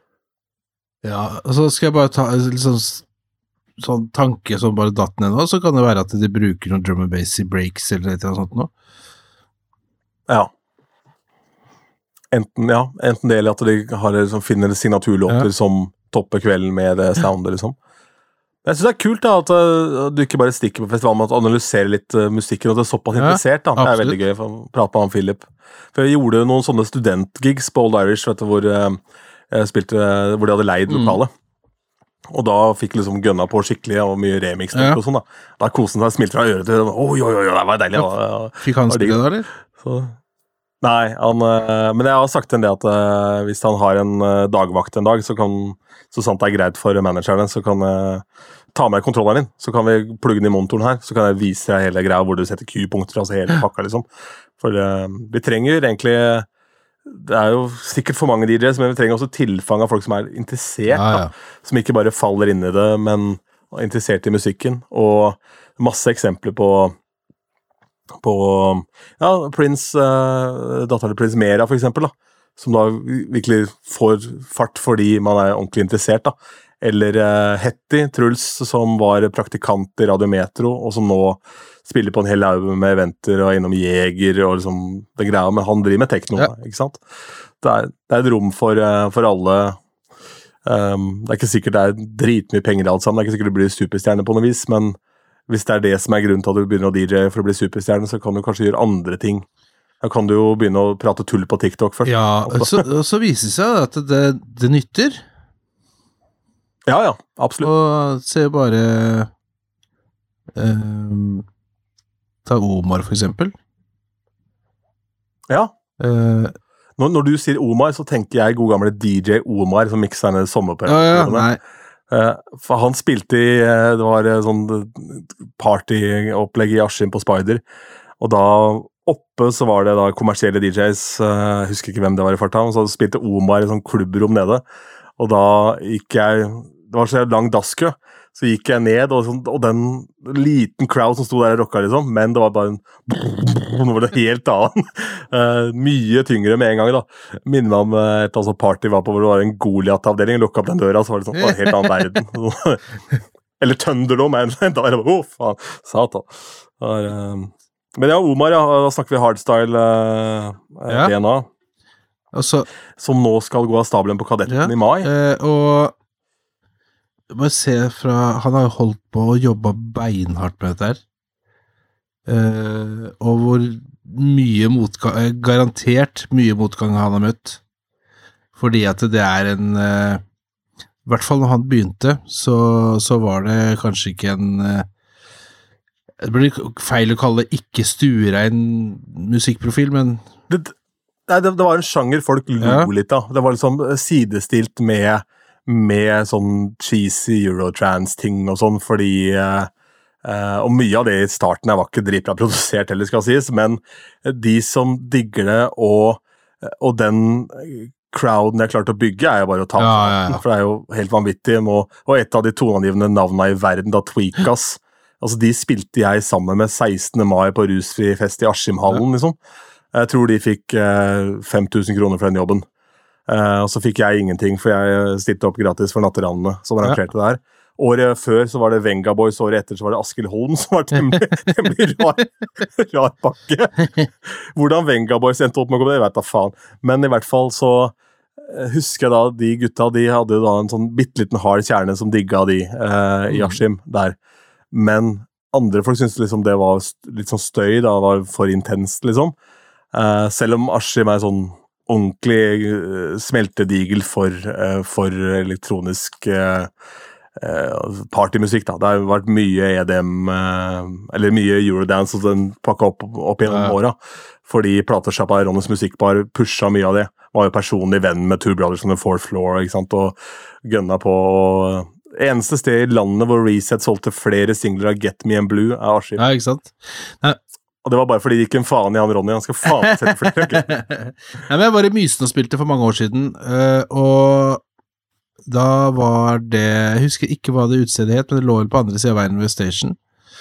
C: Ja, og så skal jeg bare ta en sånn, sånn tanke som bare datt ned nå, så kan det være at de bruker noen drum and bass i breaks eller et eller annet sånt nå.
B: Ja. Enten, ja, enten det eller at de har, liksom, finner signaturlåter ja. som topper kvelden med det soundet, liksom. Jeg synes det er kult da, at uh, du ikke bare stikker på festivalen med å analysere litt uh, musikken, og det er såpass ja, interessert da. Det er veldig gøy for å prate med han Philip. For jeg gjorde noen sånne studentgigs på Old Irish, vet du, hvor, uh, jeg spilte, uh, hvor de hadde leid lokale. Mm. Og da fikk liksom gønna på skikkelig, og mye remix ja. og sånn da. Da kosen seg, smilte fra øret til, oi, oi, oi, det var deilig. Ja,
C: fikk han spille da, eller?
B: Så... Nei, han, uh, men jeg har sagt til en det at uh, hvis han har en uh, dagvakt en dag, så kan, så sant det er greit for managerne, så kan jeg uh, ta med kontrolleren din, så kan vi plugge den i monitoren her, så kan jeg vise deg hele greia hvor du setter Q-punkter, altså hele pakka liksom. For uh, vi trenger egentlig, det er jo sikkert for mange D Js, men vi trenger også tilfang av folk som er interessert, ja, ja. Da, som ikke bare faller inn i det, men er interessert i musikken, og masse eksempler på på ja, Prince, uh, datteren til Prince Mera for eksempel da, som da virkelig får fart fordi man er ordentlig interessert da, eller uh, Hetty, Truls, som var praktikant i Radio Metro, og som nå spiller på en hel album med eventer og innom Jeger og liksom den greia, men han driver med tekno, ja. Ikke sant? Det er, det er et rom for, uh, for alle, um, det er ikke sikkert det er dritmye penger alt sammen, det er ikke sikkert det blir superstjerne på noe vis, men hvis det er det som er grunnen til at du begynner å D J for å bli superstjerne, så kan du kanskje gjøre andre ting. Da kan du jo begynne å prate tull på TikTok først.
C: Ja, og så, og så viser det seg at det, det nytter.
B: Ja, ja, absolutt.
C: Og se bare um, ta Omar for eksempel.
B: Ja.
C: Uh,
B: når, når du sier Omar, så tenker jeg god gamle D J Omar som mikser denne sommerperioden.
C: Ja, ja, nei.
B: Uh, for han spilte i, uh, det var uh, sånn partyopplegg i Askim på Spider, og da oppe så var det da kommersielle D Js, uh, jeg husker ikke hvem det var i farta, og så spilte Omar i sånn klubbrom nede, og da gikk jeg, det var så lang dasskø, så gikk jeg ned, og, sånn, og den liten crowd som stod der og rocka liksom, men det var bare en nå var det helt annen, uh, mye tyngre med en gang da, minner meg om uh, et altså party var på hvor det var en Goliath-avdeling, lukket opp den døra, så var det sånn, det var en helt annen verden, eller Thunderdome, men da var det bare, åh faen, satan. Der, uh, men ja, Omar, ja, da snakker vi hardstyle uh, ja. D N A,
C: altså,
B: som nå skal gå av stabelen på Kadetten
C: ja.
B: i mai.
C: Uh, og bare se fra, han har jo holdt på å jobbe beinhardt med dette her, uh, og hvor mye motgang, garantert mye motgang han har møtt, fordi at det er en, uh, i hvert fall når han begynte, så, så var det kanskje ikke en, uh, det blir feil å kalle det ikke stuerein musikkprofil, men
B: det, Nei, det, det var en sjanger folk lo
C: Ja.
B: litt av. Det var liksom sidestilt med, med sånn cheesy Eurotrans-ting og sånn, fordi eh, eh, og mye av det i starten var ikke dritbra produsert heller, skal sies, men de som digger det, og, og den crowden jeg klarte å bygge, er jo bare å ta
C: Ja, ja, ja.
B: for det er jo helt vanvittig, og, og et av de toneangivende navnene i verden, da Tweakas, altså de spilte jeg sammen med sekstende mai på Rusfri fest i Askimhallen, liksom. Jeg tror de fikk eh, fem tusen kroner for den jobben. Eh, og så fikk jeg ingenting, for jeg stilte opp gratis for Natteranene, som arrangerte det her. Året før så var det Venga Boys, året etter så var det Askild Holm, som var temmelig, temmelig rar, rar pakke. Hvordan Venga Boys endte opp med å komme, det vet jeg faen. Men i hvert fall så eh, husker jeg da, de gutta, de hadde da en sånn bitteliten hard kjerne som digga de eh, i Askim der. Men andre folk syntes liksom det var litt sånn støy, da var for intenst, liksom. Uh, selv om Askim er sånn ordentlig uh, smeltedigel for, uh, for elektronisk uh, uh, partymusikk, da. Det har vært mye E D M, uh, eller mye Eurodance, og den pakka opp, opp gjennom
C: Ja.
B: åra. Fordi platesjappa Ronnes Musikkbar pusha mye av det. Var jo personlig venn med Two Brothers on the Fourth Floor, ikke sant, og gønna på. Og eneste sted i landet hvor Reset solgte flere singler av Get Me and Blue, er Askim.
C: Ja, ikke sant? Nei.
B: Og det var bare fordi det gikk en faen i han Ronny. Han skal faen sette flere. Okay?
C: Nei, men jeg var i Mysen og spilte for mange år siden, øh, og da var det, jeg husker ikke hva det utstedet het, men det lå vel på andre siden av veien ved Station.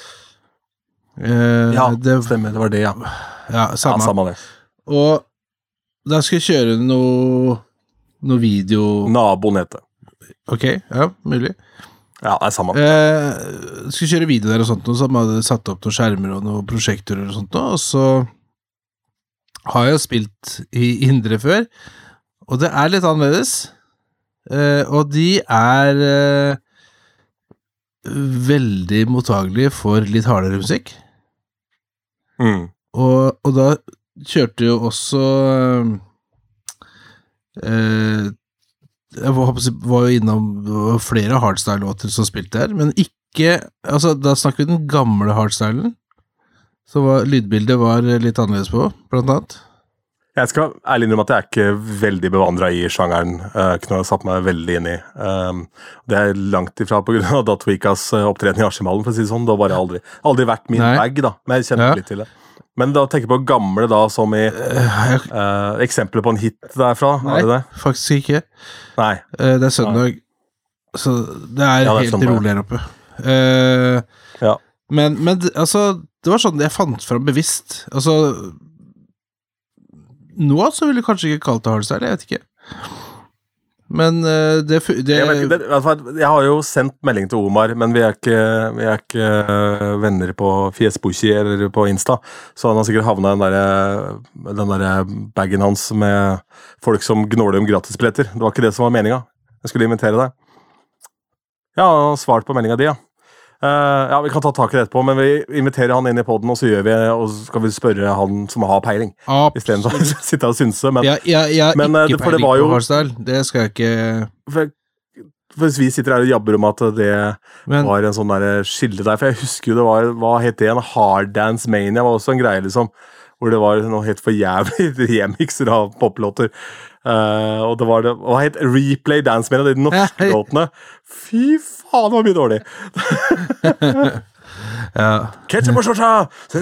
C: Uh,
B: Ja,
C: det,
B: stemmer. Det var det, ja.
C: ja, samme.
B: Ja, samme det.
C: Og da skulle jeg kjøre noe, noe video.
B: Naboen heter.
C: Ok, ja, mulig.
B: Ja, det er samme.
C: Eh, skulle kjøre video der og sånt, og så hadde jeg satt opp noen skjermer og noen prosjektorer og sånt, og så har jeg jo spilt i Indre før, og det er litt annerledes, eh, og de er eh, veldig mottagelige for litt hardere musikk,
B: Mm.
C: og, og da kjørte jo også eh, jeg var, var jo innom det var flere hardstyle-låter som spilte her, men ikke, altså da snakker vi den gamle hardstylen, så var, lydbildet var litt annerledes på, blant annet.
B: Jeg skal ærlig innrømme at jeg er ikke veldig bevandret i sjangeren, uh, ikke noe jeg har satt meg veldig inn i. Um, det er langt ifra på grunn av da Tweakas uh, opptreden i Askimhallen, for å si det sånn, da var det aldri, aldri vært min
C: Nei.
B: bag, da, men jeg kjenner
C: Ja.
B: litt til det. Men da tenker jeg på gamle da, som i uh, eksempler på en hit derfra,
C: Nei,
B: er det det?
C: faktisk ikke.
B: Nei.
C: Eh, det er søndag, så det er,
B: Ja, det er
C: helt
B: søndag.
C: rolig her oppe. Eh,
B: Ja.
C: men, men d- altså, det var sånn jeg fant fram bevisst. Altså, nå så ville jeg kanskje ikke kalt det hardstyle, jeg vet ikke. Men eh, det, fu- det,
B: Jeg, vet ikke, det, altså, jeg har jo sendt melding til Omar, men vi er ikke, vi er ikke øh, venner på Fjesbuki eller på Insta, så han har sikkert havnet i den der, den der baggen hans med folk som gnåler om gratisbilletter. Det var ikke det som var meningen. Jeg skulle invitere deg. Ja, han har svart på meldingen di, ja. Uh, ja, vi kan ta tak i det etterpå, men vi inviterer han inn i podden, og så gjør vi, og så skal vi spørre han som har peiling, i stedet for å sitte og synse. Men
C: Ja, jeg, jeg har
B: Men, eh,
C: ikke
B: det- for det
C: peiling
B: var
C: på
B: jo-
C: hardstyle, det skal jeg ikke.
B: for, for hvis vi sitter her og jabber om at det
C: Men
B: var en sånn der skille der, for jeg husker jo det var, hva het det, en Hard Dance Mania var også en greie, liksom, hvor det var noe helt for jævlig remixer av poplåter. Uh, og det var det, hva het Replay Dance Mania, de norske låtene. Fy faen, det var mye dårlig.
C: ja.
B: Ketchup og shorta!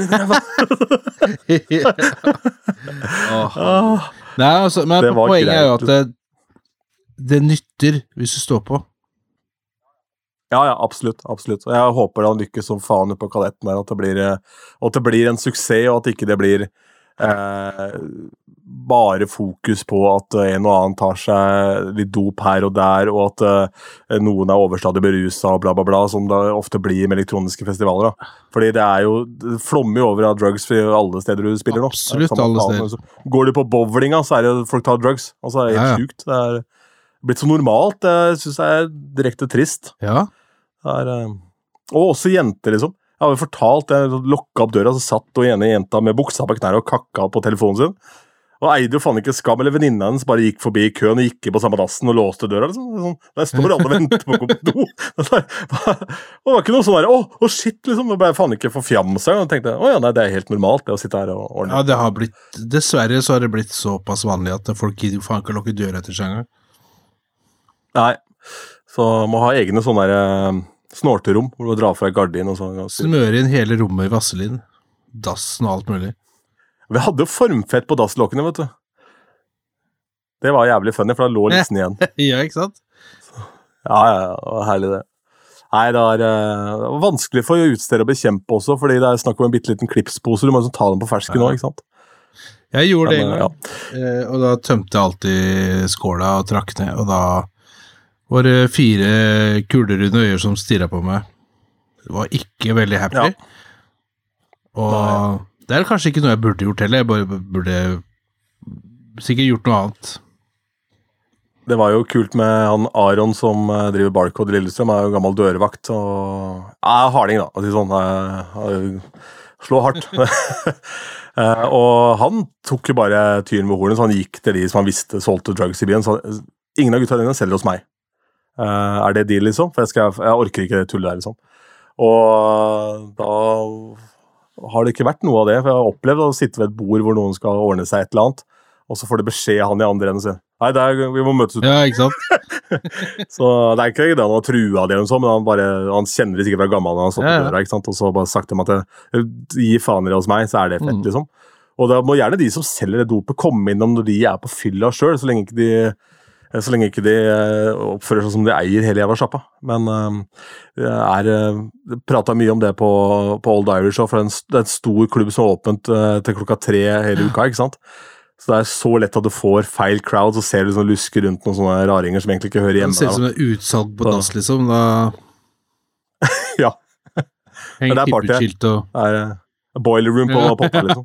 C: Åh. Nei, altså, men
B: Det var
C: poenget er jo
B: greit.
C: at det, det nytter hvis du står på.
B: Ja, ja, absolutt, absolutt. Og jeg håper han lykkes som faen på Kaletten der, at det blir, eh, at det blir en suksess, og at ikke det blir eh, bare fokus på at en og annen tar seg litt dop her og der, og at eh, noen er overstadig beruset og bla bla bla, som det ofte blir med elektroniske festivaler. Da. Fordi det er jo, det flommer jo over av drugs for alle steder du spiller nå.
C: Absolutt
B: Samme
C: alle
B: faen.
C: steder.
B: Så går du på bowlinga, så er det folk tar drugs. Altså, det er helt
C: Ja, ja.
B: sjukt. Det er blitt så normalt. Det synes jeg er direkte trist.
C: Ja.
B: Det er, eh, og også jenter, liksom. Jeg har jo fortalt, jeg lokket opp døra, så satt og ene jenta med buksa på knær og kakka på telefonen sin. Og eide jo faen ikke skam, eller venninna hennes bare gikk forbi i køen og gikk på samme dassen og låste døra. Liksom. Sånn, der står alle og venter på å komme på do. Og det var ikke noe sånn der, åh, oh, shit, liksom. Det ble faen ikke for fjamse. Og tenkte, åh ja, nei, det er helt normalt det å sitte her og ordne.
C: Ja, det har blitt, dessverre så har det blitt såpass vanlig at folk faen ikke lukker døra etter seg engang.
B: Nei, så må ha egne sånne der, snorterom, hvor du drar fra gardin og sånn.
C: Smøre inn hele rommet i vaselin, dassen og alt mulig.
B: Vi hadde jo formfett på dasslåkene, vet du. Det var jævlig funny, for da lå lissen igjen.
C: Ja, ikke sant?
B: Ja, ja, det var herlig det. Nei, det var, det var vanskelig for utsteder å bekjempe også, fordi det er snakk om en bitteliten klipspose, du må liksom ta den på fersken nå, ikke sant?
C: Jeg gjorde det
B: Men,
C: en gang, ja. Og da tømte jeg alltid skåla og trakk ned, og da var det fire kulerunde øyer som stirret på meg. Det var ikke veldig happy. Ja. Og... Nei. Det er kanskje ikke noe jeg burde gjort heller, jeg bare burde sikkert gjort noe annet.
B: Det var jo kult med han Aron som driver Barcode i Lillestrøm, er jo gammel dørvakt, og ja, harding da, altså sånn, jeg, slå hardt. Og han tok jo bare tyren ved hornet, så han gikk til de som han visste solgte drugs i byen, så ingen av gutta dine selger hos meg. Er det deal liksom? For jeg, skal, jeg orker ikke det tullet der liksom. Og da... har det ikke vært noe av det, for jeg har opplevd å sitte ved et bord hvor noen skal ordne seg et eller annet, og så får det beskjed han i andre enden sin. Nei, er, vi må møtes ut.
C: Ja, ikke sant?
B: Så det er ikke det han har trua det eller noe sånt, men han, bare, han kjenner det sikkert fra gammel når han stått på døra, ikke sant? Og så bare sagt dem at det, gi faen i hos meg, så er det fett, mm. liksom. Og da må gjerne de som selger det dopet komme innom når de er på fylla selv, så lenge ikke de... så lenge ikke de oppfører seg som de eier hele jævla sjappa. Men jeg er, jeg pratet mye om det på, på Old Irish, for det er, en, det er en stor klubb som er åpent til klokka tre hele uka, ikke sant? Så det er så lett at du får feil crowd, så ser du sånn lusker rundt noen sånne raringer som egentlig ikke hører hjemme.
C: Det ser ut som en utsalg på dass, liksom, da...
B: Ja.
C: Henger tippeskilt og...
B: Det er boiler room på poppa, liksom.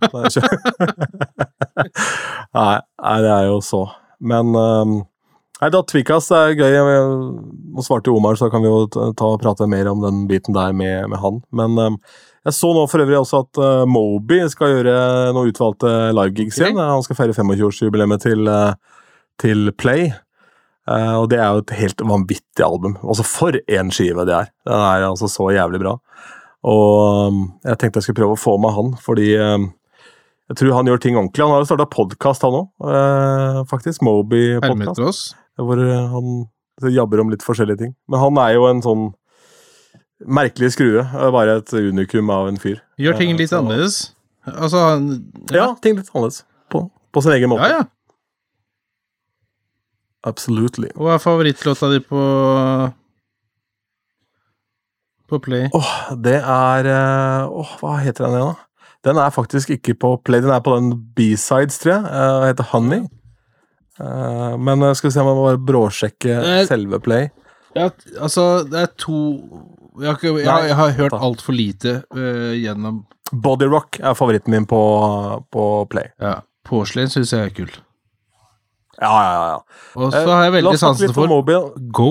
B: Nei, nei, det er jo så. Men... Um, Nei, da Tvikas er gøy. Nå svarte Omar, så kan vi jo ta og prate mer om den biten der med, med han. Men um, jeg så nå for øvrig også at uh, Moby skal gjøre noen utvalgte live-gigs igjen. Han skal feire tjuefem-årsjubileet til, uh, til Play. Uh, og det er jo et helt vanvittig album. Altså for en skive det er. Den er altså så jævlig bra. Og um, jeg tenkte jeg skulle prøve å få med han, fordi um, jeg tror han gjør ting ordentlig. Han har jo startet podcast han også, uh, faktisk. Moby-podcast.
C: Hermetros.
B: Hvor han jabber om litt forskjellige ting. Men han er jo en sånn merkelig skrue, bare et unikum av en fyr.
C: Gjør ting litt så, annerledes. Altså, han,
B: ja. ja, ting litt annerledes. På, på sin egen måte.
C: Ja, ja.
B: Absolutely.
C: Hva er favorittlåta di på på Play?
B: Åh, oh, det er Åh, oh, hva heter den igjen da? Den er faktisk ikke på Play, den er på den B-sides, tror jeg. Den heter Honey. Uh, men jeg skal se om jeg må bare bråsjekke er, selve Play.
C: Ja, altså, det er to Jeg har, ikke, jeg, Nei, jeg har hørt alt for lite uh, gjennom
B: Body Rock er favoritten min på, på Play.
C: Ja, Porcelain synes jeg er kul.
B: Ja, ja, ja.
C: Og så har jeg veldig sansen for Go?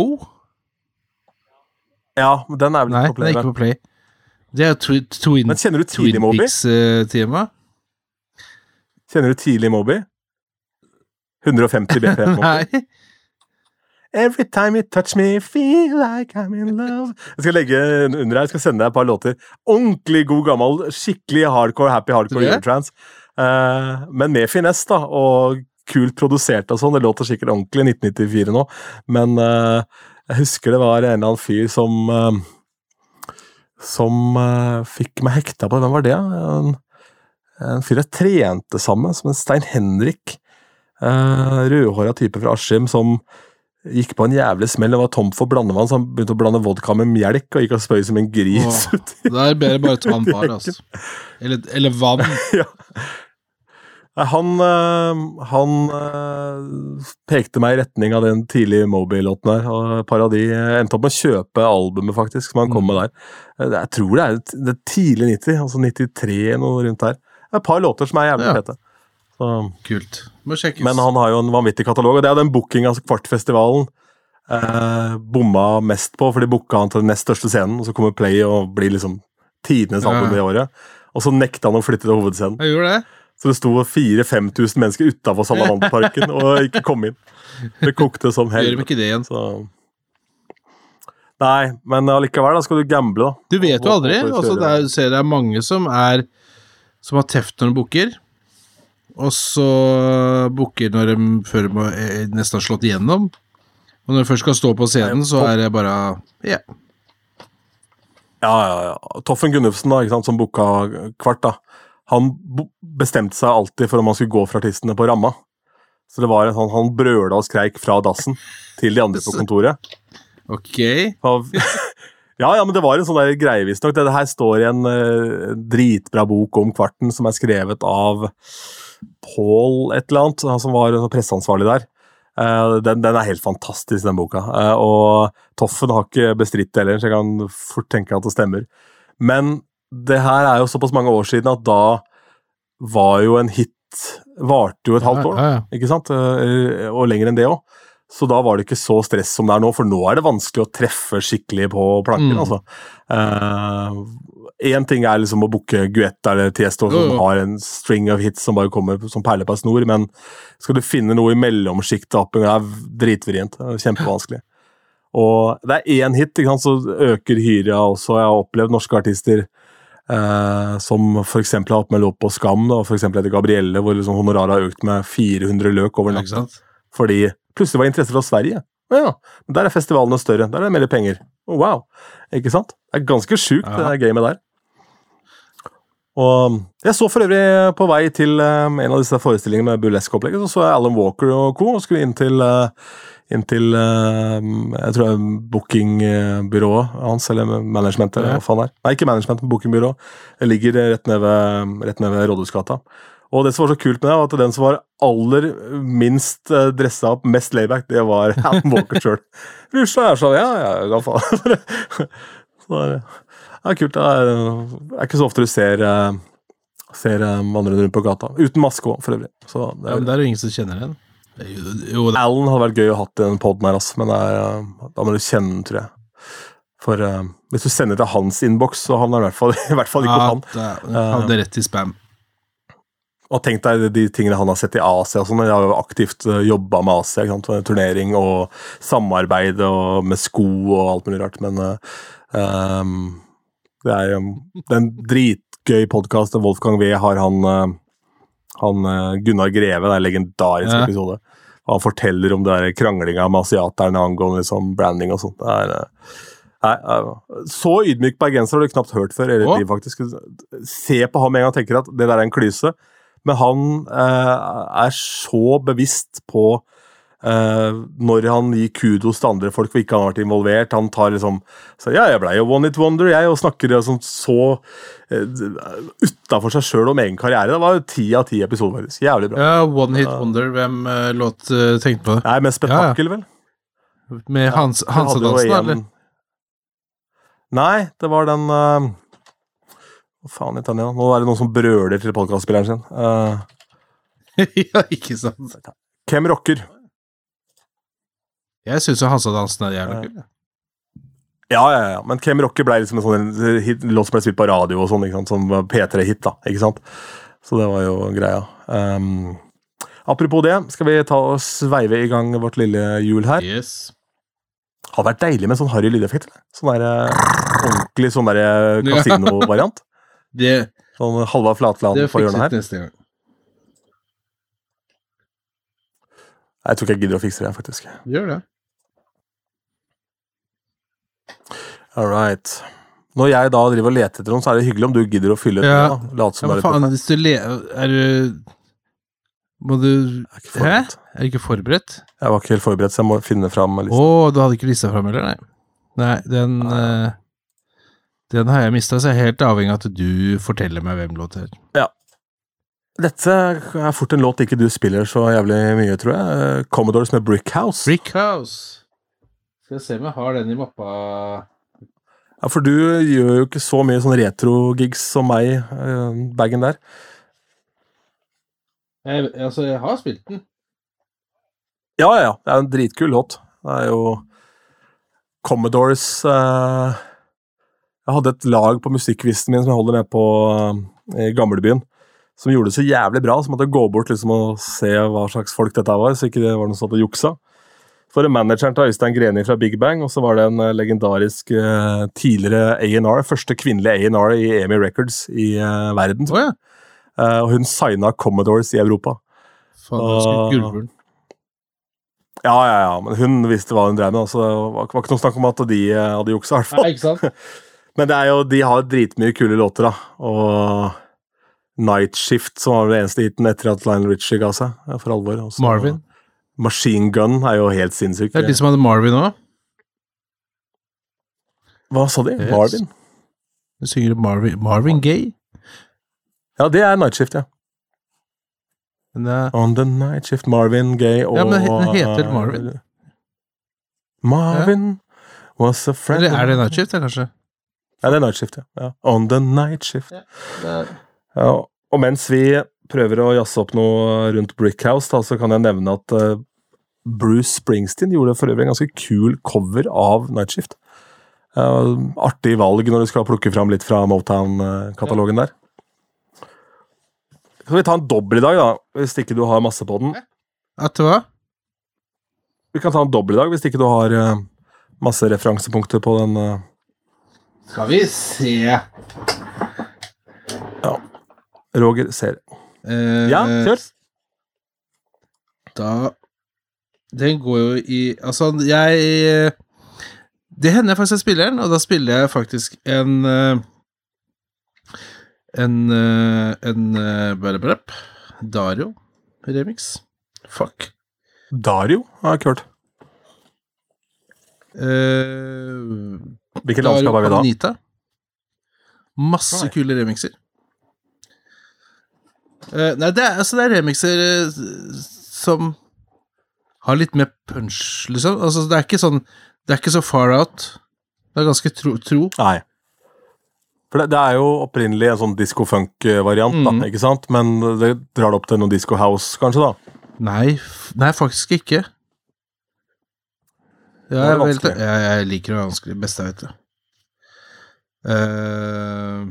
B: Ja, men den er vel
C: Nei,
B: ikke på Play.
C: Nei, den er ikke på Play. Det er Twin, twin,
B: men kjenner du tidlig Moby?
C: Peaks-tema. Uh,
B: kjenner du tidlig Moby? hundre og femti B P M.
C: Nei.
B: Every time you touch me, feel like I'm in love. Jeg skal legge under her, jeg skal sende deg et par låter. Ordentlig god gammel, skikkelig hardcore, happy hardcore Eurotrance. Uh, men med finesse da, og kult produsert og sånn. Det låter sikkert ordentlig nitten nittifire nå. Men uh, jeg husker det var en eller annen fyr som uh, som uh, fikk meg hekta på. Hvem var det? En, en fyr jeg trente sammen, som en Stein Henrik. Uh, rødhåret type fra Askim som gikk på en jævlig smell og var tom for blandevann, så han begynte å blande vodka med melk og gikk og spøy som en gris.
C: Åh, der ber jeg bare ta en bar, altså. Eller, eller vann.
B: Ja. Han, uh, han uh, pekte meg i retning av den tidlige Moby-låten her, og et par av de endte opp med å kjøpe albumet faktisk, som han kom med der. Uh, jeg tror det er, det er tidlig nitti, altså nittitre, noe rundt her. Det er et par låter som er jævlig ja. fete. Så.
C: Kult. Må sjekkes.
B: Men han har jo en vanvittig katalog, og det er den booking, altså Kvartfestivalen, eh, bomma mest på, for de booka han til den nest største scenen, og så kommer Play og blir liksom tidenes album ja. i året, og så nekta han å flytte til hovedscenen.
C: Jeg gjorde det.
B: Så det sto fire-fem tusen mennesker utenfor Salamanderparken og ikke kom inn. Det kokte som hell.
C: Gjør de ikke det igjen?
B: Så... Nei, men allikevel da skal du gamble da.
C: Du vet jo aldri, altså det er, ser det er mange som er som har teft når de bukker, og så bukker når de før de er nesten har slått igjennom, og når de først skal stå på scenen, så er det bare, ja.
B: Ja, ja, ja. Toffen Gunnufsen da, ikke sant, som bukka kvart da, han bestemte seg alltid for om han skulle gå fra artistene på ramma. Så det var en sånn, han brøla og skreik fra dassen til de andre på kontoret.
C: Ok.
B: Ja, ja, men det var en sånn der greie visst nok. Det her står i en uh, dritbra bok om kvarten som er skrevet av Paul et eller annet, han som var presseansvarlig der. Uh, den, den er helt fantastisk, den boka. Uh, og Toffen har ikke bestridt det heller, så jeg kan fort tenke at det stemmer. Men det her er jo såpass mange år siden at da var jo en hit, varte jo et halvt år,
C: ja, ja.
B: Ikke sant? Uh, og lenger enn det også. Så da var det ikke så stress som det er nå, for nå er det vanskelig å treffe skikkelig på planken, mm. altså. Uh, en ting er liksom å booke Guetta eller Tiesto, som oh, oh. har en string of hits som bare kommer som perler på en snor, men skal du finne noe i mellomskiktet opp, det er dritvrient, det er kjempevanskelig. Og det er en hit, ikke sant, så øker hyra også. Jeg har opplevd norske artister uh, som for eksempel har hatt med låt på Skam, da, for eksempel heter Gabrielle, hvor liksom honoraret har økt med fire hundre løk over natten. Fordi plutselig var interesse fra Sverige. Ja, men der er festivalene større, der er det mer penger. Oh, wow, ikke sant? Det er ganske sjukt, ja. Det der gamet der. Og jeg så for øvrig på vei til um, en av disse forestillingene med burlesk-opplegget, så så jeg Alan Walker og co. og skulle inn til, uh, inn til uh, jeg tror det er bookingbyrået hans, eller management, eller hva faen er. Nei, ikke management, men bookingbyrå. Det ligger rett ned ved, rett ned ved Rådhusgata. Og det som var så kult med det, var at den som var aller minst uh, dresset opp, mest layback, det var Alan Walker selv. Rusla er sånn, ja, ja, hva faen. Så det er kult, det er, det er ikke så ofte du ser, uh, ser uh, andre rundt på gata. Uten maske også, for øvrig. Så det er,
C: ja, men det er jo ingen som kjenner den. Jo, det...
B: Alan hadde vært gøy å ha hatt den podden her, altså, men det er, uh, da må du kjenne den, tror jeg. For uh, hvis du sender til hans inbox, så havner han i hvert fall, i hvert fall ikke
C: ja,
B: han.
C: Ja, han hadde rett i spam.
B: Og tenk deg de tingene han har sett i Asia og sånn, jeg har jo aktivt jobbet med Asia, ikke sant? Turnering og samarbeid og med sko og alt mulig rart, men um, det er jo den dritgøy podcast av Wolfgang V har han, han Gunnar Greve, det er en legendarisk ja. Episode, og han forteller om det der kranglinga med asiaterne angående liksom branding og sånt, det er nei, så ydmyk bergenser har du knapt hørt før, eller de faktisk se på ham en gang og tenker at det der er en klyse. Men han eh, er så bevisst på eh, når han gir kudos til andre folk hvor ikke han har vært involvert. Han tar liksom, så, ja, jeg ble jo one hit wonder, jeg, og snakker liksom så eh, utenfor seg selv om egen karriere. Det var jo ti av ti episoder faktisk, jævlig bra.
C: Ja, one hit wonder, hvem uh, låt uh, tenkte på det?
B: Nei, med Spetakkel ja, ja. Vel?
C: Med Hans, ja, Hansedansen, eller?
B: Nei, det var den... Uh, Hva faen heter han igjen? Nå er det noen som brøler til podcastspilleren sin. Uh,
C: ja, ikke sant.
B: Hvem rocker?
C: Jeg synes jo Hansedansen er jævlig kul.
B: Ja, ja, ja. Men Hvem rocker ble liksom en sånn hit, låt som ble spilt på radio og sånn, ikke sant? Som P tre-hit da, ikke sant? Så det var jo greia. Um, apropos det, skal vi ta og sveive i gang vårt lille jul her?
C: Yes.
B: Det hadde vært deilig med en sånn Harry lydeffekt, eller? Sånn der ordentlig sånn der kasino-variant.
C: Det,
B: sånn halva flatladen på hjørnet her.
C: Det fikser neste gang.
B: Jeg tror ikke jeg gidder å fikse det, faktisk.
C: Gjør det.
B: Alright. Når jeg da driver og leter etter noen, så er det hyggelig om du gidder å fylle ut
C: ja.
B: det. Late som
C: ja, men faen, hvis du le... Er du... Må du... Hæ? Er du ikke forberedt?
B: Jeg var ikke helt forberedt, så jeg må finne frem listen.
C: Åh, du hadde ikke lista frem, eller? Nei. Nei, den... Uh... Den har jeg mistet, så jeg er helt avhengig av at du forteller meg hvem låt er.
B: Ja. Dette er fort en låt ikke du spiller så jævlig mye, tror jeg. Commodores med Brick House.
C: Brick House. Skal jeg se om jeg har den i mappa.
B: Ja, for du gjør jo ikke så mye sånn retro-gigs som meg, bagen der.
C: Jeg, altså, jeg har spilt den.
B: Ja, ja, det er en dritkul låt. Det er jo Commodores... Uh... Jeg hadde et lag på musikkvisten min som jeg holder ned på uh, i Gamlebyen, som gjorde det så jævlig bra, så måtte jeg gå bort liksom, og se hva slags folk dette var, så ikke det var noe sånt å juksa. Så var det manageren til Øystein Greni fra Big Bang, og så var det en uh, legendarisk uh, tidligere A and R, første kvinnelige A and R i E M I Records i uh, verden.
C: Oh, ja.
B: uh, og hun signet Commodores i Europa.
C: Faen, det skulle gullbjørn.
B: Ja, ja, ja, men hun visste hva hun drev med, så det var, var ikke noe snakk om at de uh, hadde juksa, i hvert fall.
C: Nei, ikke sant?
B: Men det er jo, de har dritmye kule låter, da, og Night Shift, som var det eneste hiten etter at Lionel Richie ga seg, for alvor. Også,
C: Marvin.
B: Machine Gun er jo helt sinnssykt.
C: Det er de som hadde Marvin også.
B: Hva sa de?
C: Yes.
B: Marvin?
C: Du synger Marvin, Marvin Gaye.
B: Ja, det er Night Shift, ja.
C: Men det er...
B: On the Night Shift, Marvin Gaye og...
C: Ja, men den heter Marvin.
B: Marvin ja. was a friend...
C: Eller er det Night Shift, ja, kanskje?
B: Ja, det er Night Shift, ja. ja. On the Night Shift.
C: Ja, det er...
B: ja, og mens vi prøver å jasse opp noe rundt Brickhouse, da, så kan jeg nevne at uh, Bruce Springsteen gjorde for øvrig en ganske kul cover av Night Shift. Uh, artig valg når du skal plukke fram litt fra Motown-katalogen der. Skal vi ta en dobbel i dag, da, hvis ikke du har masse på den?
C: At hva?
B: Vi kan ta en dobbel i dag, hvis ikke du har uh, masse referansepunkter på den. Uh...
C: Skal vi se.
B: Ja. Roger ser.
C: Uh,
B: ja, kjør.
C: Da Den går jo i Altså, jeg det hender jeg faktisk jeg spiller den, og da spiller jeg faktisk en en en en Dario remix. Fuck.
B: Dario har jeg ikke hørt.
C: Uh,
B: Hvilket landskap har vi da?
C: Anita. Masse
B: Nei.
C: kule remixer. Uh, nei, det er, altså det er remixer uh, som har litt mer punch, liksom. Altså, det er ikke sånn det er ikke så far out. Det er ganske tro. tro.
B: Nei. For det, det er jo opprinnelig en sånn disco-funk-variant,
C: Mm.
B: da, ikke sant? Men det drar det opp til noen disco-house, kanskje, da?
C: Nei, f- nei, faktisk ikke. Jeg,
B: Det er
C: er vel,
B: vanskelig.
C: jeg, jeg liker det vanskelig, best jeg vet det. Uh,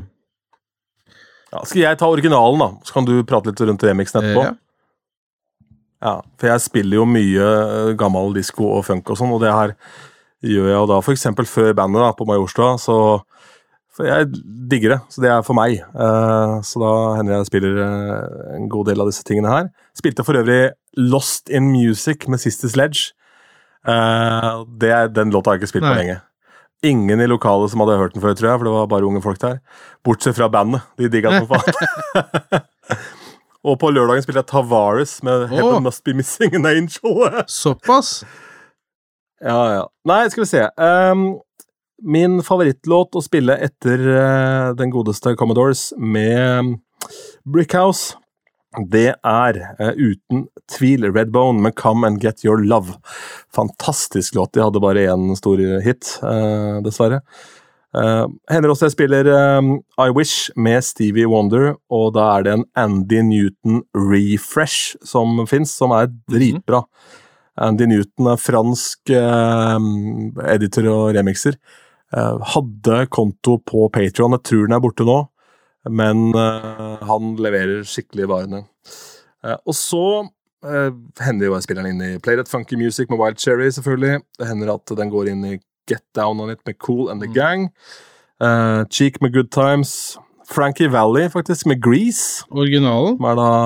B: Ja, skal jeg ta originalen, da? Så kan du prate litt rundt remixen etterpå.
C: ja.
B: Ja, for jeg spiller jo mye eh, gammel disco og funk og sånn, og det her gjør jeg jo da, for eksempel før bandet da, på Majorstua, så for jeg digger det, så det er for meg. Eh, så da hender jeg spiller eh, en god del av disse tingene her. Spilte for øvrig Lost in Music med Sister Sledge. Eh, det er, den låta har jeg ikke spilt på
C: Nei.
B: lenge. Ingen i lokalet som hadde hørt den før, tror jeg, for det var bare unge folk der. Bortsett fra bandet. De digget den for faen. Og på lørdagen spilte jeg Tavares med Heaven
C: Åh.
B: Must Be Missing an Angel.
C: Såpass?
B: Ja, ja. Nei, skal vi se. Um, min favorittlåt å spille etter uh, den godeste Commodores med Brickhouse, det er uh, uten tvil Redbone med Come and Get Your Love. Fantastisk låt. De hadde bare en stor hit, uh, dessverre. Uh, hender også jeg spiller um, I Wish med Stevie Wonder, og da er det en Andy Newton refresh som finnes, som er dritbra. Andy Newton er fransk uh, editor og remixer. Uh, hadde konto på Patreon, jeg tror den er borte nå, men uh, han leverer skikkelig varene. Uh, og så uh, hender jo jeg spiller den inn i Play That Funky Music med Wild Cherry, selvfølgelig. Det hender at den går inn i Get Down On It med Cool and the Gang. Uh, Cheek med Good Times. Frankie Valli, faktisk, med Grease.
C: Originalen?
B: Som er da...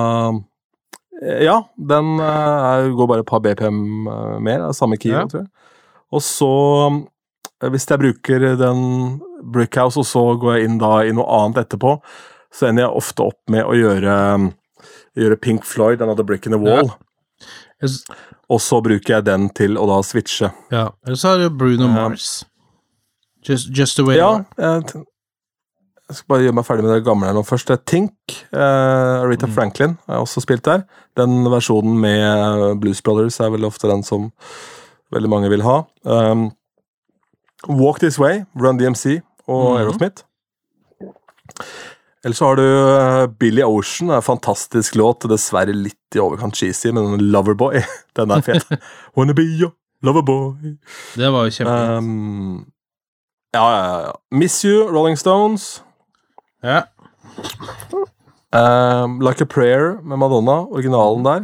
B: Ja, den uh, går bare et par B P M uh, mer, samme key,
C: Ja.
B: tror jeg. Og så, uh, hvis jeg bruker den Brickhouse, og så går jeg inn da i noe annet etterpå, så ender jeg ofte opp med å gjøre, um, gjøre Pink Floyd, Another Brick in the Wall.
C: Jeg s-
B: Og så bruker jeg den til å da switche.
C: Ja. Eller så har du Bruno
B: Ja.
C: Mars. Just, just the way
B: Ja,
C: you are.
B: jeg, t- jeg skal bare gjøre meg ferdig med det gamle her nå først. Tink, uh, Rita
C: Mm.
B: Franklin har også spilt der. Den versjonen med Blues Brothers er vel ofte den som veldig mange vil ha. Um, Walk This Way, Run D M C og
C: Mhm.
B: Aerosmith. Ellers så har du uh, Billy Ocean, en fantastisk låt, dessverre litt i overkant cheesy, men Loverboy, den er fet. Wanna be your loverboy.
C: Det var jo kjempefint.
B: Um, ja, ja, ja. Miss You, Rolling Stones.
C: Ja.
B: Um, Like a Prayer med Madonna, originalen der.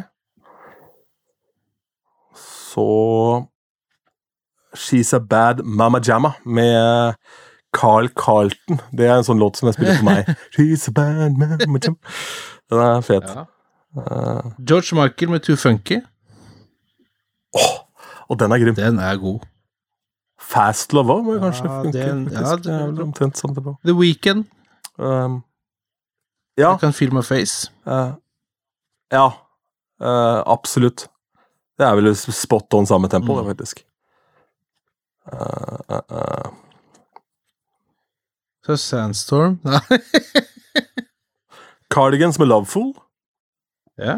B: Så She's a Bad Mama Jamma med Carl Carlton. Det er en sånn låt som jeg spiller for meg. She's a bad mama jamma. Den er fet.
C: Ja.
B: Uh,
C: George Michael med Too Funky.
B: oh, og den er grym.
C: Den er god.
B: Fast Love også, må jo kanskje
C: Ja,
B: funke.
C: den- ja,
B: faktisk.
C: det er
B: det er vel omtrent samme tempo.
C: The Weeknd.
B: Um, ja,
C: I Can Feel My Face.
B: uh, ja, uh, absolutt. Det er vel spot on samme tempo,
C: Mm.
B: det faktisk. Uh, uh, uh.
C: Så Sandstorm. Nei.
B: Cardigans med Loveful,
C: Ja.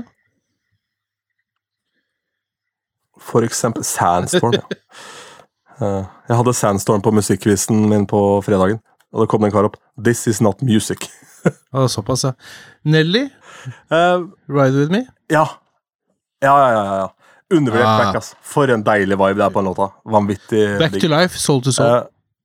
B: for eksempel. Sandstorm, ja. Uh, jeg hadde Sandstorm på musikkvisen min på fredagen, og det kom en kar opp. This is not music.
C: Og såpass, ja. Nelly,
B: Uh,
C: Ride With Me.
B: ja. Ja, ja, ja, ja. Undervurdert
C: Ah.
B: back, ass. For en deilig vibe det er på en låta. Vanvittig
C: Back
B: digg.
C: to Life, Soul to Soul.
B: Uh,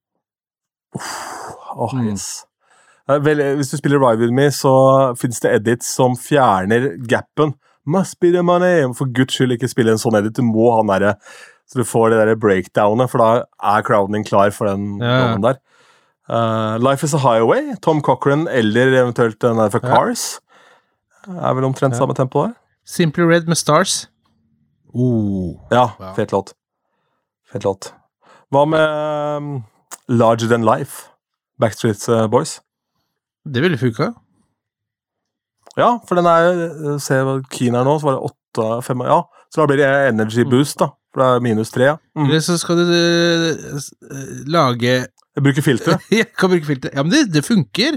B: uff, åh,
C: Mm.
B: yes. Uh, vel, hvis du spiller Ride With Me, så finnes det edits som fjerner gappen. Must be the money. For guds skyld ikke spille en sånn edit. Du må ha den derre, så du får det der breakdownet, for da er crowden din klar for den
C: Ja.
B: rollen der. Uh, Life is a Highway, Tom Cochran, eller eventuelt den der fra
C: Ja.
B: Cars. Er vel omtrent
C: Ja.
B: samme tempo der.
C: Simply Red med Stars. Oh.
B: Ja,
C: Ja.
B: fet låt. Fet låt. Hva med um, Larger Than Life? Backstreet uh, Boys?
C: Det ville funka.
B: Ja, for den er, se hva Keen er nå, så var det åtte, fem, ja. Så da blir det energy boost da, for det er minus tre, ja. Mm.
C: Eller så skal du eh, s- eh, lage
B: Jeg bruker filtre.
C: Jeg kan bruke filter. Ja, men det, det funker.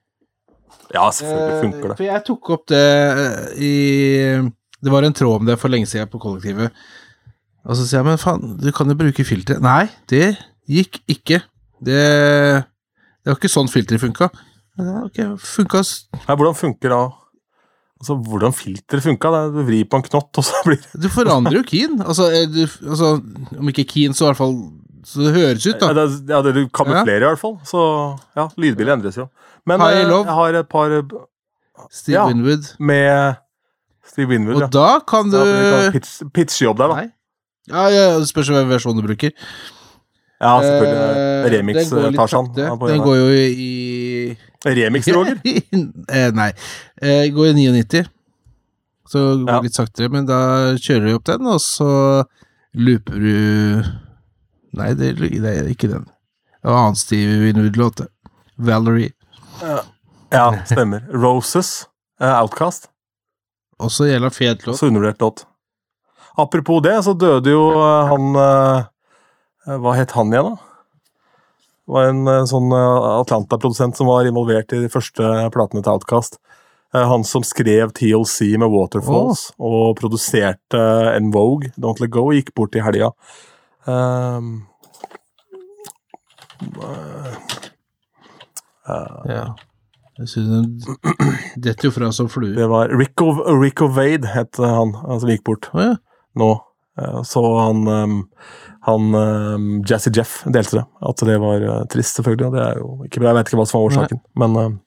B: Ja, selvfølgelig funker
C: Eh,
B: det.
C: For jeg tok opp det eh, i Det var en tråd om det for lenge siden på kollektivet. Og så sier jeg, men faen, du kan jo bruke filtre. Nei, det gikk ikke. Det Det var ikke sånn filteret funka. Men ok, funka s-
B: Nei, hvordan funker da? Altså, hvordan filtre funka? Det er, du vrir på en knott, og så blir det...
C: Du forandrer jo keen. Altså, eh, du, altså om ikke keen, så i hvert fall så det høres ut,
B: Ja,
C: da.
B: det, ja, det du kamuflerer i hvert fall. Så, ja, lydbildet endres jo. Men
C: High
B: eh,
C: Love.
B: jeg har et par eh,
C: Steve
B: ja.
C: Winwood.
B: med Steve Winwood,
C: Og
B: ja.
C: da kan du
B: Ja, det blir pitch, pitchjobb der, da.
C: Nei. Ja, ja, det spørs hvilken versjon du bruker.
B: Ja, selvfølgelig.
C: Eh,
B: Remix,
C: den går litt
B: Tarzan.
C: sakte.
B: Ja, på
C: Den
B: den
C: går jo i
B: Remix, Roger?
C: eh, Nei. Eh, går i nittini. Så går
B: Ja.
C: litt saktere, men da kjører du opp den, og så looper du Nei, det, det er ikke den. Det var en annen Steve Winwood-låt, det. Valerie.
B: Ja, stemmer. Roses, eh, Outcast.
C: Også gjelder fet låt.
B: Så undervurdert låt. Apropos det, så døde jo eh, han eh, Hva het han igjen, da? Det var en eh, sånn eh, Atlanta-produsent som var involvert i de første platene til Outcast. Eh, han som skrev T L C med Waterfalls, og produserte en Vogue, Don't Let Go, gikk bort i helga. Um,
C: Ja. Jeg synes den detter jo fra som flue.
B: det var Rick, o Rick Ovade, het han, han som gikk bort
C: Å ja.
B: nå. Eh, Så han, um, han um, Jazzy Jeff delte det. At det var uh, trist, selvfølgelig. og Det er jo ikke bra. Jeg vet ikke hva som var årsaken, men um,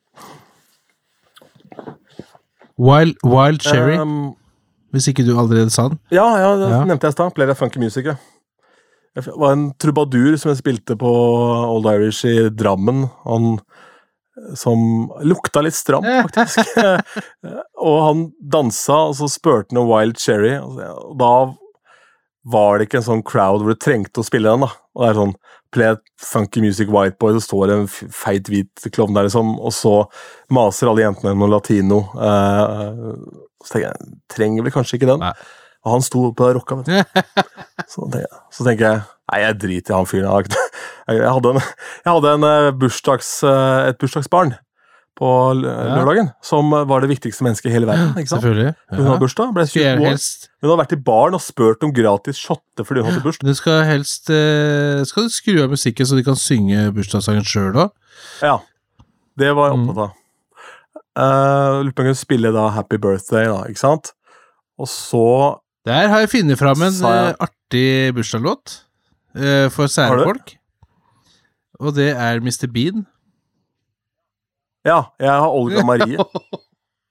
C: Wild, Wild Cherry,
B: um,
C: hvis ikke du allerede sa den.
B: Ja, ja, det
C: Ja.
B: nevnte jeg i stad. Player of Funky Music. Ja. Det var en trubadur som jeg spilte på Old Irish i Drammen. Han som lukta litt stram, faktisk. Og han dansa, og så spurte han om Wild Cherry. Og da var det ikke en sånn crowd hvor du trengte å spille den, da. Og det er sånn Play Funky Music White Boy, så står det en feit, hvit klovn der, liksom, og så maser alle jentene noe latino. Uh, så tenker jeg, trenger vel kanskje ikke den.
C: Nei.
B: Og han sto på rocka, vet du. Så tenker, jeg, så tenker jeg, nei, jeg driter i han fyren. Jeg, jeg hadde, en, jeg hadde en uh, bursdags, uh, et bursdagsbarn på l- lørdagen, som uh, var det viktigste mennesket i hele verden, ikke sant?
C: Selvfølgelig.
B: Hun hadde bursdag, ble
C: Skal jeg
B: tjue år.
C: helst
B: Hun hadde vært i baren og spurt om gratis shotte fordi hun hadde bursdag.
C: Du skal helst eh, Skal du skru av musikken så de kan synge bursdagssangen sjøl òg?
B: Ja, det var jeg
C: Mm.
B: opptatt av. Uh, Lurer på om jeg kunne spille da Happy Birthday, da, ikke sant? Og så
C: Der har jeg funnet fram en
B: Sa jeg-
C: eh, artig bursdagslåt eh, for
B: Har
C: sære
B: du?
C: folk. Og det er mister Bean.
B: Ja, jeg har Olga Marie.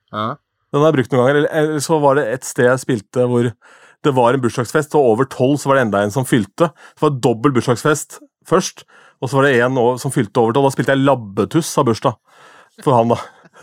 C: Ja.
B: Den har jeg brukt noen ganger. Eller, eller så var det et sted jeg spilte hvor det var en bursdagsfest, og over tolv så var det enda en som fylte. Det var dobbelt bursdagsfest først, og så var det en som fylte over tolv. Da spilte jeg labbetuss av bursdag for han da.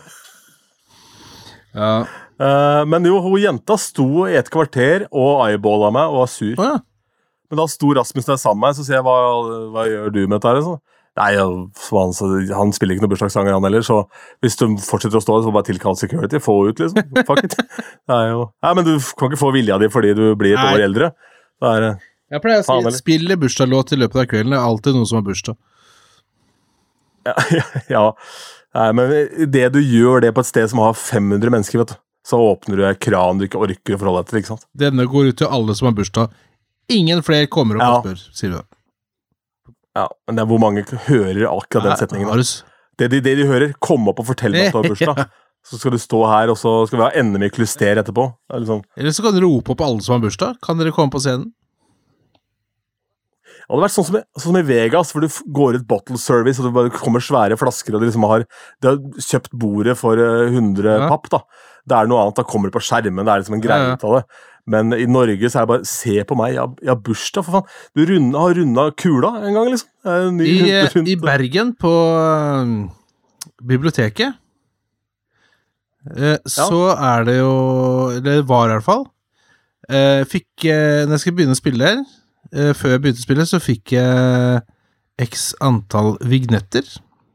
C: Ja.
B: Uh, men jo, hun jenta sto i et kvarter og eyeballet meg og var sur.
C: Oh, ja.
B: Men da sto Rasmus der sammen med meg, så sier jeg, hva, hva gjør du med dette her? Så? Nei, han, han spiller ikke noen bursdagssanger han heller, så hvis du fortsetter å stå, så bare tilkall security, få ut liksom, fuck it. Det er jo, nei, men du kan ikke få vilja di fordi du blir et år eldre. Det er,
C: jeg pleier å si, spille bursdagslåt i løpet av kvelden, det er alltid noen som har bursdag.
B: Ja, ja, ja. Nei, men det du gjør det på et sted som har fem hundre mennesker, vet du, så åpner du en kran du ikke orker å forholde deg til, ikke sant?
C: Denne går ut til alle som har bursdag. Ingen flere kommer opp ja. og spør, sier du det.
B: Ja, men det er hvor mange hører akkurat den setningen. Det de, det de hører, kom opp og fortell meg at du har bursdag. Så skal du stå her, og så skal vi ha enda mye kluster etterpå. Liksom.
C: Eller så kan du rope opp alle som har bursdag. Kan dere komme på scenen?
B: Ja, det hadde vært sånn som, i, sånn som i Vegas, hvor du går ut bottle service, og det bare kommer svære flasker, og de liksom har, de har kjøpt bordet for hundre ja. papp, da. Det er noe annet, da kommer det på skjermen, det er liksom en greie ut av det. Men i Norge så er det bare, se på meg, jeg, jeg har bursdag, for faen. Du runde, har rundet kula en gang, liksom. Ny,
C: I,
B: rundt,
C: I Bergen, på uh, biblioteket, uh, ja. så er det jo, eller var i hvert fall, uh, fikk, uh, når jeg skulle begynne å spille her, uh, før jeg begynte å spille, så fikk jeg uh, x antall vignetter.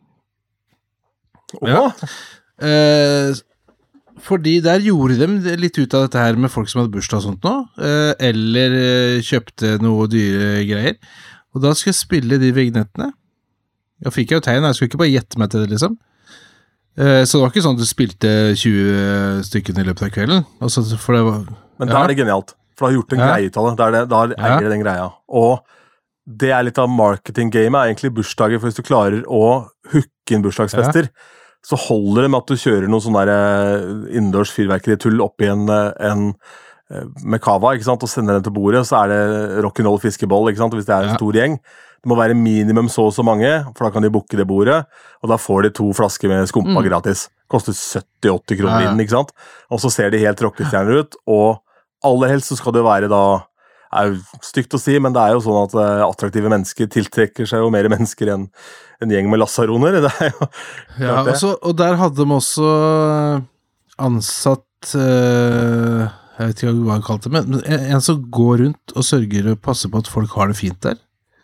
B: Åh!
C: Ja. Uh, Fordi der gjorde de litt ut av dette her med folk som hadde bursdag og sånt nå, eller kjøpte noe dyre greier. Og da skulle jeg spille de vignettene. Jeg fikk jo tegn, jeg skulle ikke bare gjette meg til det, liksom. Så det var ikke sånn at du spilte tjue stykker i løpet av kvelden. Altså, for det var,
B: Men da ja. er det genialt, for da har gjort en ja. greie ut av det. Da, er det, da eier ja. den greia. Og det er litt av marketing-gamet, er egentlig bursdager, for hvis du klarer å hooke inn bursdagsfester, ja. så holder det med at du kjører noen sånne der innendørs fyrverkeri-tull opp i en, en med kava, ikke sant, og sender den til bordet, så er det rock'n'roll fiskeboll, ikke sant, og hvis det er en ja. stor gjeng. Det må være minimum så og så mange, for da kan de booke det bordet, og da får de to flasker med skumpa mm. gratis. Koster sytti til åtti kroner ja, ja. inn, ikke sant? Og så ser de helt rockestjerner ut, og aller helst så skal det være da, er jo stygt å si, men det er jo sånn at uh, attraktive mennesker tiltrekker seg jo mer mennesker enn en gjeng med lassaroner. Det er jo
C: ja, også, og der hadde de også ansatt uh, jeg vet ikke hva jeg kalte det, men en, en som går rundt og sørger og passer på at folk har det fint der.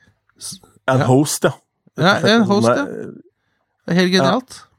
B: En ja. host, ja.
C: Ja, en host, ja. Det er helt genialt. Ja.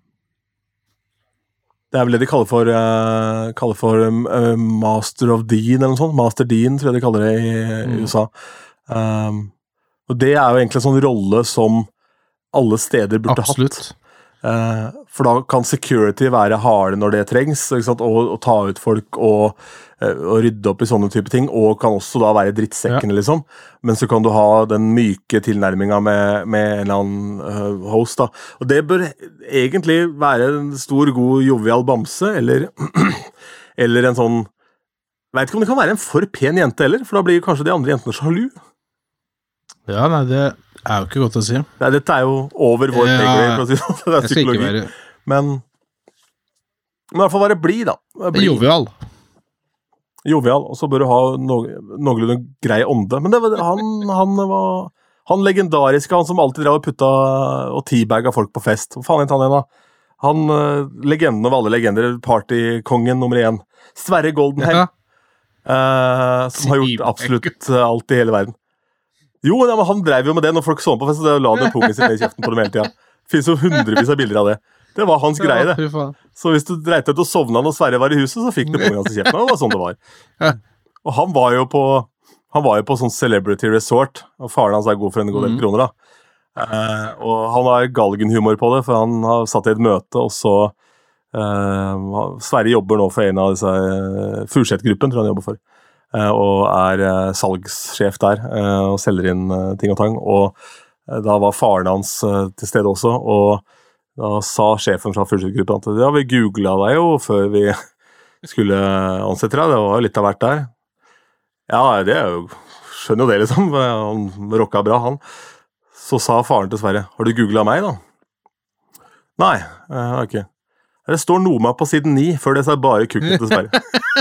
C: Det
B: er vel det de kaller for, uh, kaller for uh, Master of Dean, eller noe sånt. Master Dean, tror jeg de kaller det i, mm. i U S A. Um, og det er jo egentlig en sånn rolle som alle steder burde
C: Absolutt.
B: hatt. Uh, for da kan security være harde når det trengs, ikke sant? Og, og ta ut folk og, uh, og rydde opp i sånne type ting, og kan også da være drittsekkene, ja. liksom. Men så kan du ha den myke tilnærminga med, med en eller annen uh, host, da. Og det bør egentlig være en stor, god, jovial bamse, eller, eller en sånn, vet ikke om det kan være en for pen jente heller, for da blir kanskje de andre jentene sjalu.
C: Ja, nei, det er jo ikke godt å si.
B: Nei, dette er jo over vår
C: ja,
B: pegger, det er psykologi. Men, men i hvert fall være blid, da. Bli.
C: Jovial.
B: Jovial, og så bør du ha noe, noenlunde grei ånde. Men det var, han, han var han legendariske, han som alltid drev og putta og teabagga folk på fest. Hva faen het han igjen, da? Han, legenden av alle legender, partykongen nummer én. Sverre Goldenheim. Ja. Uh, som har gjort absolutt alt i hele verden. Jo, ja, men han drev jo med det når folk så på fest, og la den pungen sin ned i kjeften på dem hele tiden. Det finnes jo hundrevis av bilder av det. Det var hans greie, det. Så hvis du dreit ut og sovna når Sverre var i huset, så fikk du pungen hans i kjeften. Det var sånn det var. Og han var jo på, han var jo på sånn celebrity resort, og faren hans er god for en god del mm. kroner, da. Uh, og han har galgenhumor på det, for han har satt i et møte, og så uh, Sverre jobber nå for en av disse uh, Furseth-gruppen, tror jeg han jobber for. Uh, og er uh, salgssjef der, uh, og selger inn uh, ting og tang, og uh, da var faren hans uh, til stede også, og da sa sjefen fra Furseth-gruppen at ja, vi googlet deg jo før vi skulle ansette deg, det var jo litt av hvert der. Ja, det er jo, skjønner jo det liksom, han rocka bra, han. Så sa faren til Sverre, har du googlet meg da? Nei, jeg har ikke. Det står Noma på siden ni, før det så er bare kukken til Sverige.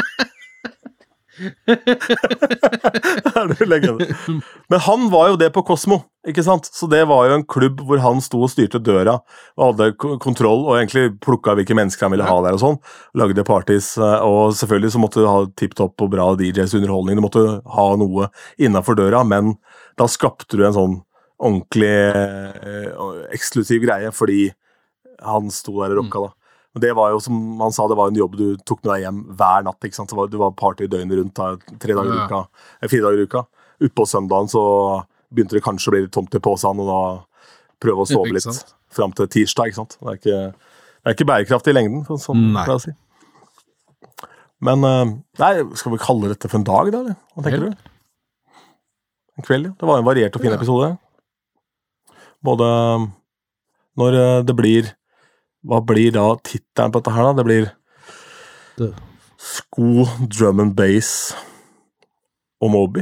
B: Er det legende. Men han var jo det på Cosmo, ikke sant? Så det var jo en klubb hvor han sto og styrte døra og hadde kontroll og egentlig plukket hvilke mennesker han ville ha der og sånn, lagde parties, og selvfølgelig så måtte du ha tipptopp og bra D Js underholdning, du måtte ha noe innenfor døra, men da skapte du en sånn ordentlig eh, eksklusiv greie fordi han sto der og rocka da. Men det var jo, som han sa, det var en jobb du tok med deg hjem hver natt, ikke sant? Det var, du var party døgnet rundt, da, tre dager i uka, fire dager i uka. Uppå søndagen så begynte det kanskje å bli litt tomt i påsen, og da prøve å sove litt frem til tirsdag, ikke sant? Det er ikke, det er ikke bærekraftig i lengden, sånn pleier jeg å si. Men, nei, skal vi kalle dette for en dag da, eller? Hva tenker du? En kveld, ja. Det var en variert og fin episode. Både når det blir hva blir da tittelen på dette her da? Det blir det. Sko, Drum and Bass og Moby.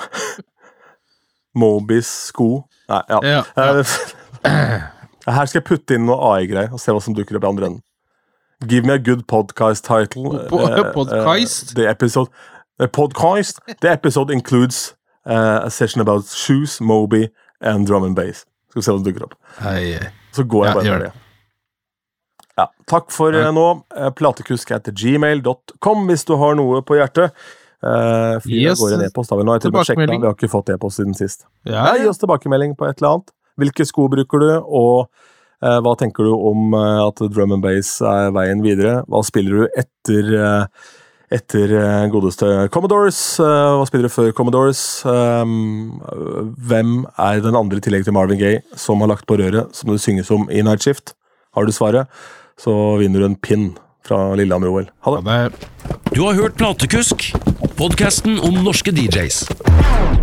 B: Mobys sko. Nei, ja. ja, ja. Her skal jeg putte inn noe A I-greier og se hva som dukker opp i andre enden. Give me a good podcast title.
C: Podcast?
B: Uh, uh, the episode the podcast The episode includes uh, a session about shoes, Moby and drum and bass. Skal vi se hva som dukker opp.
C: Hei, hei.
B: Så går jeg bare ja, med det. Ja, takk for ja. nå. Platekusk etter gmail dot com hvis du har noe på hjertet. Uh, yes. Går en e-post, da vi nå har til å sjekke, vi har ikke fått e-post siden sist. Ja, ja. Gi oss tilbakemelding på et eller annet. Hvilke sko bruker du, og uh, hva tenker du om uh, at drum and bass er veien videre? Hva spiller du etter, uh, etter uh, godeste Commodores? Uh, hva spiller du før Commodores? Um, hvem er den andre i tillegg til Marvin Gaye som har lagt på røret, som det synges om i Night Shift? Har du svaret, så vinner du en pin fra Lillehammer O L. Ha det.
A: Du har hørt Platekusk, podcasten om norske D Js.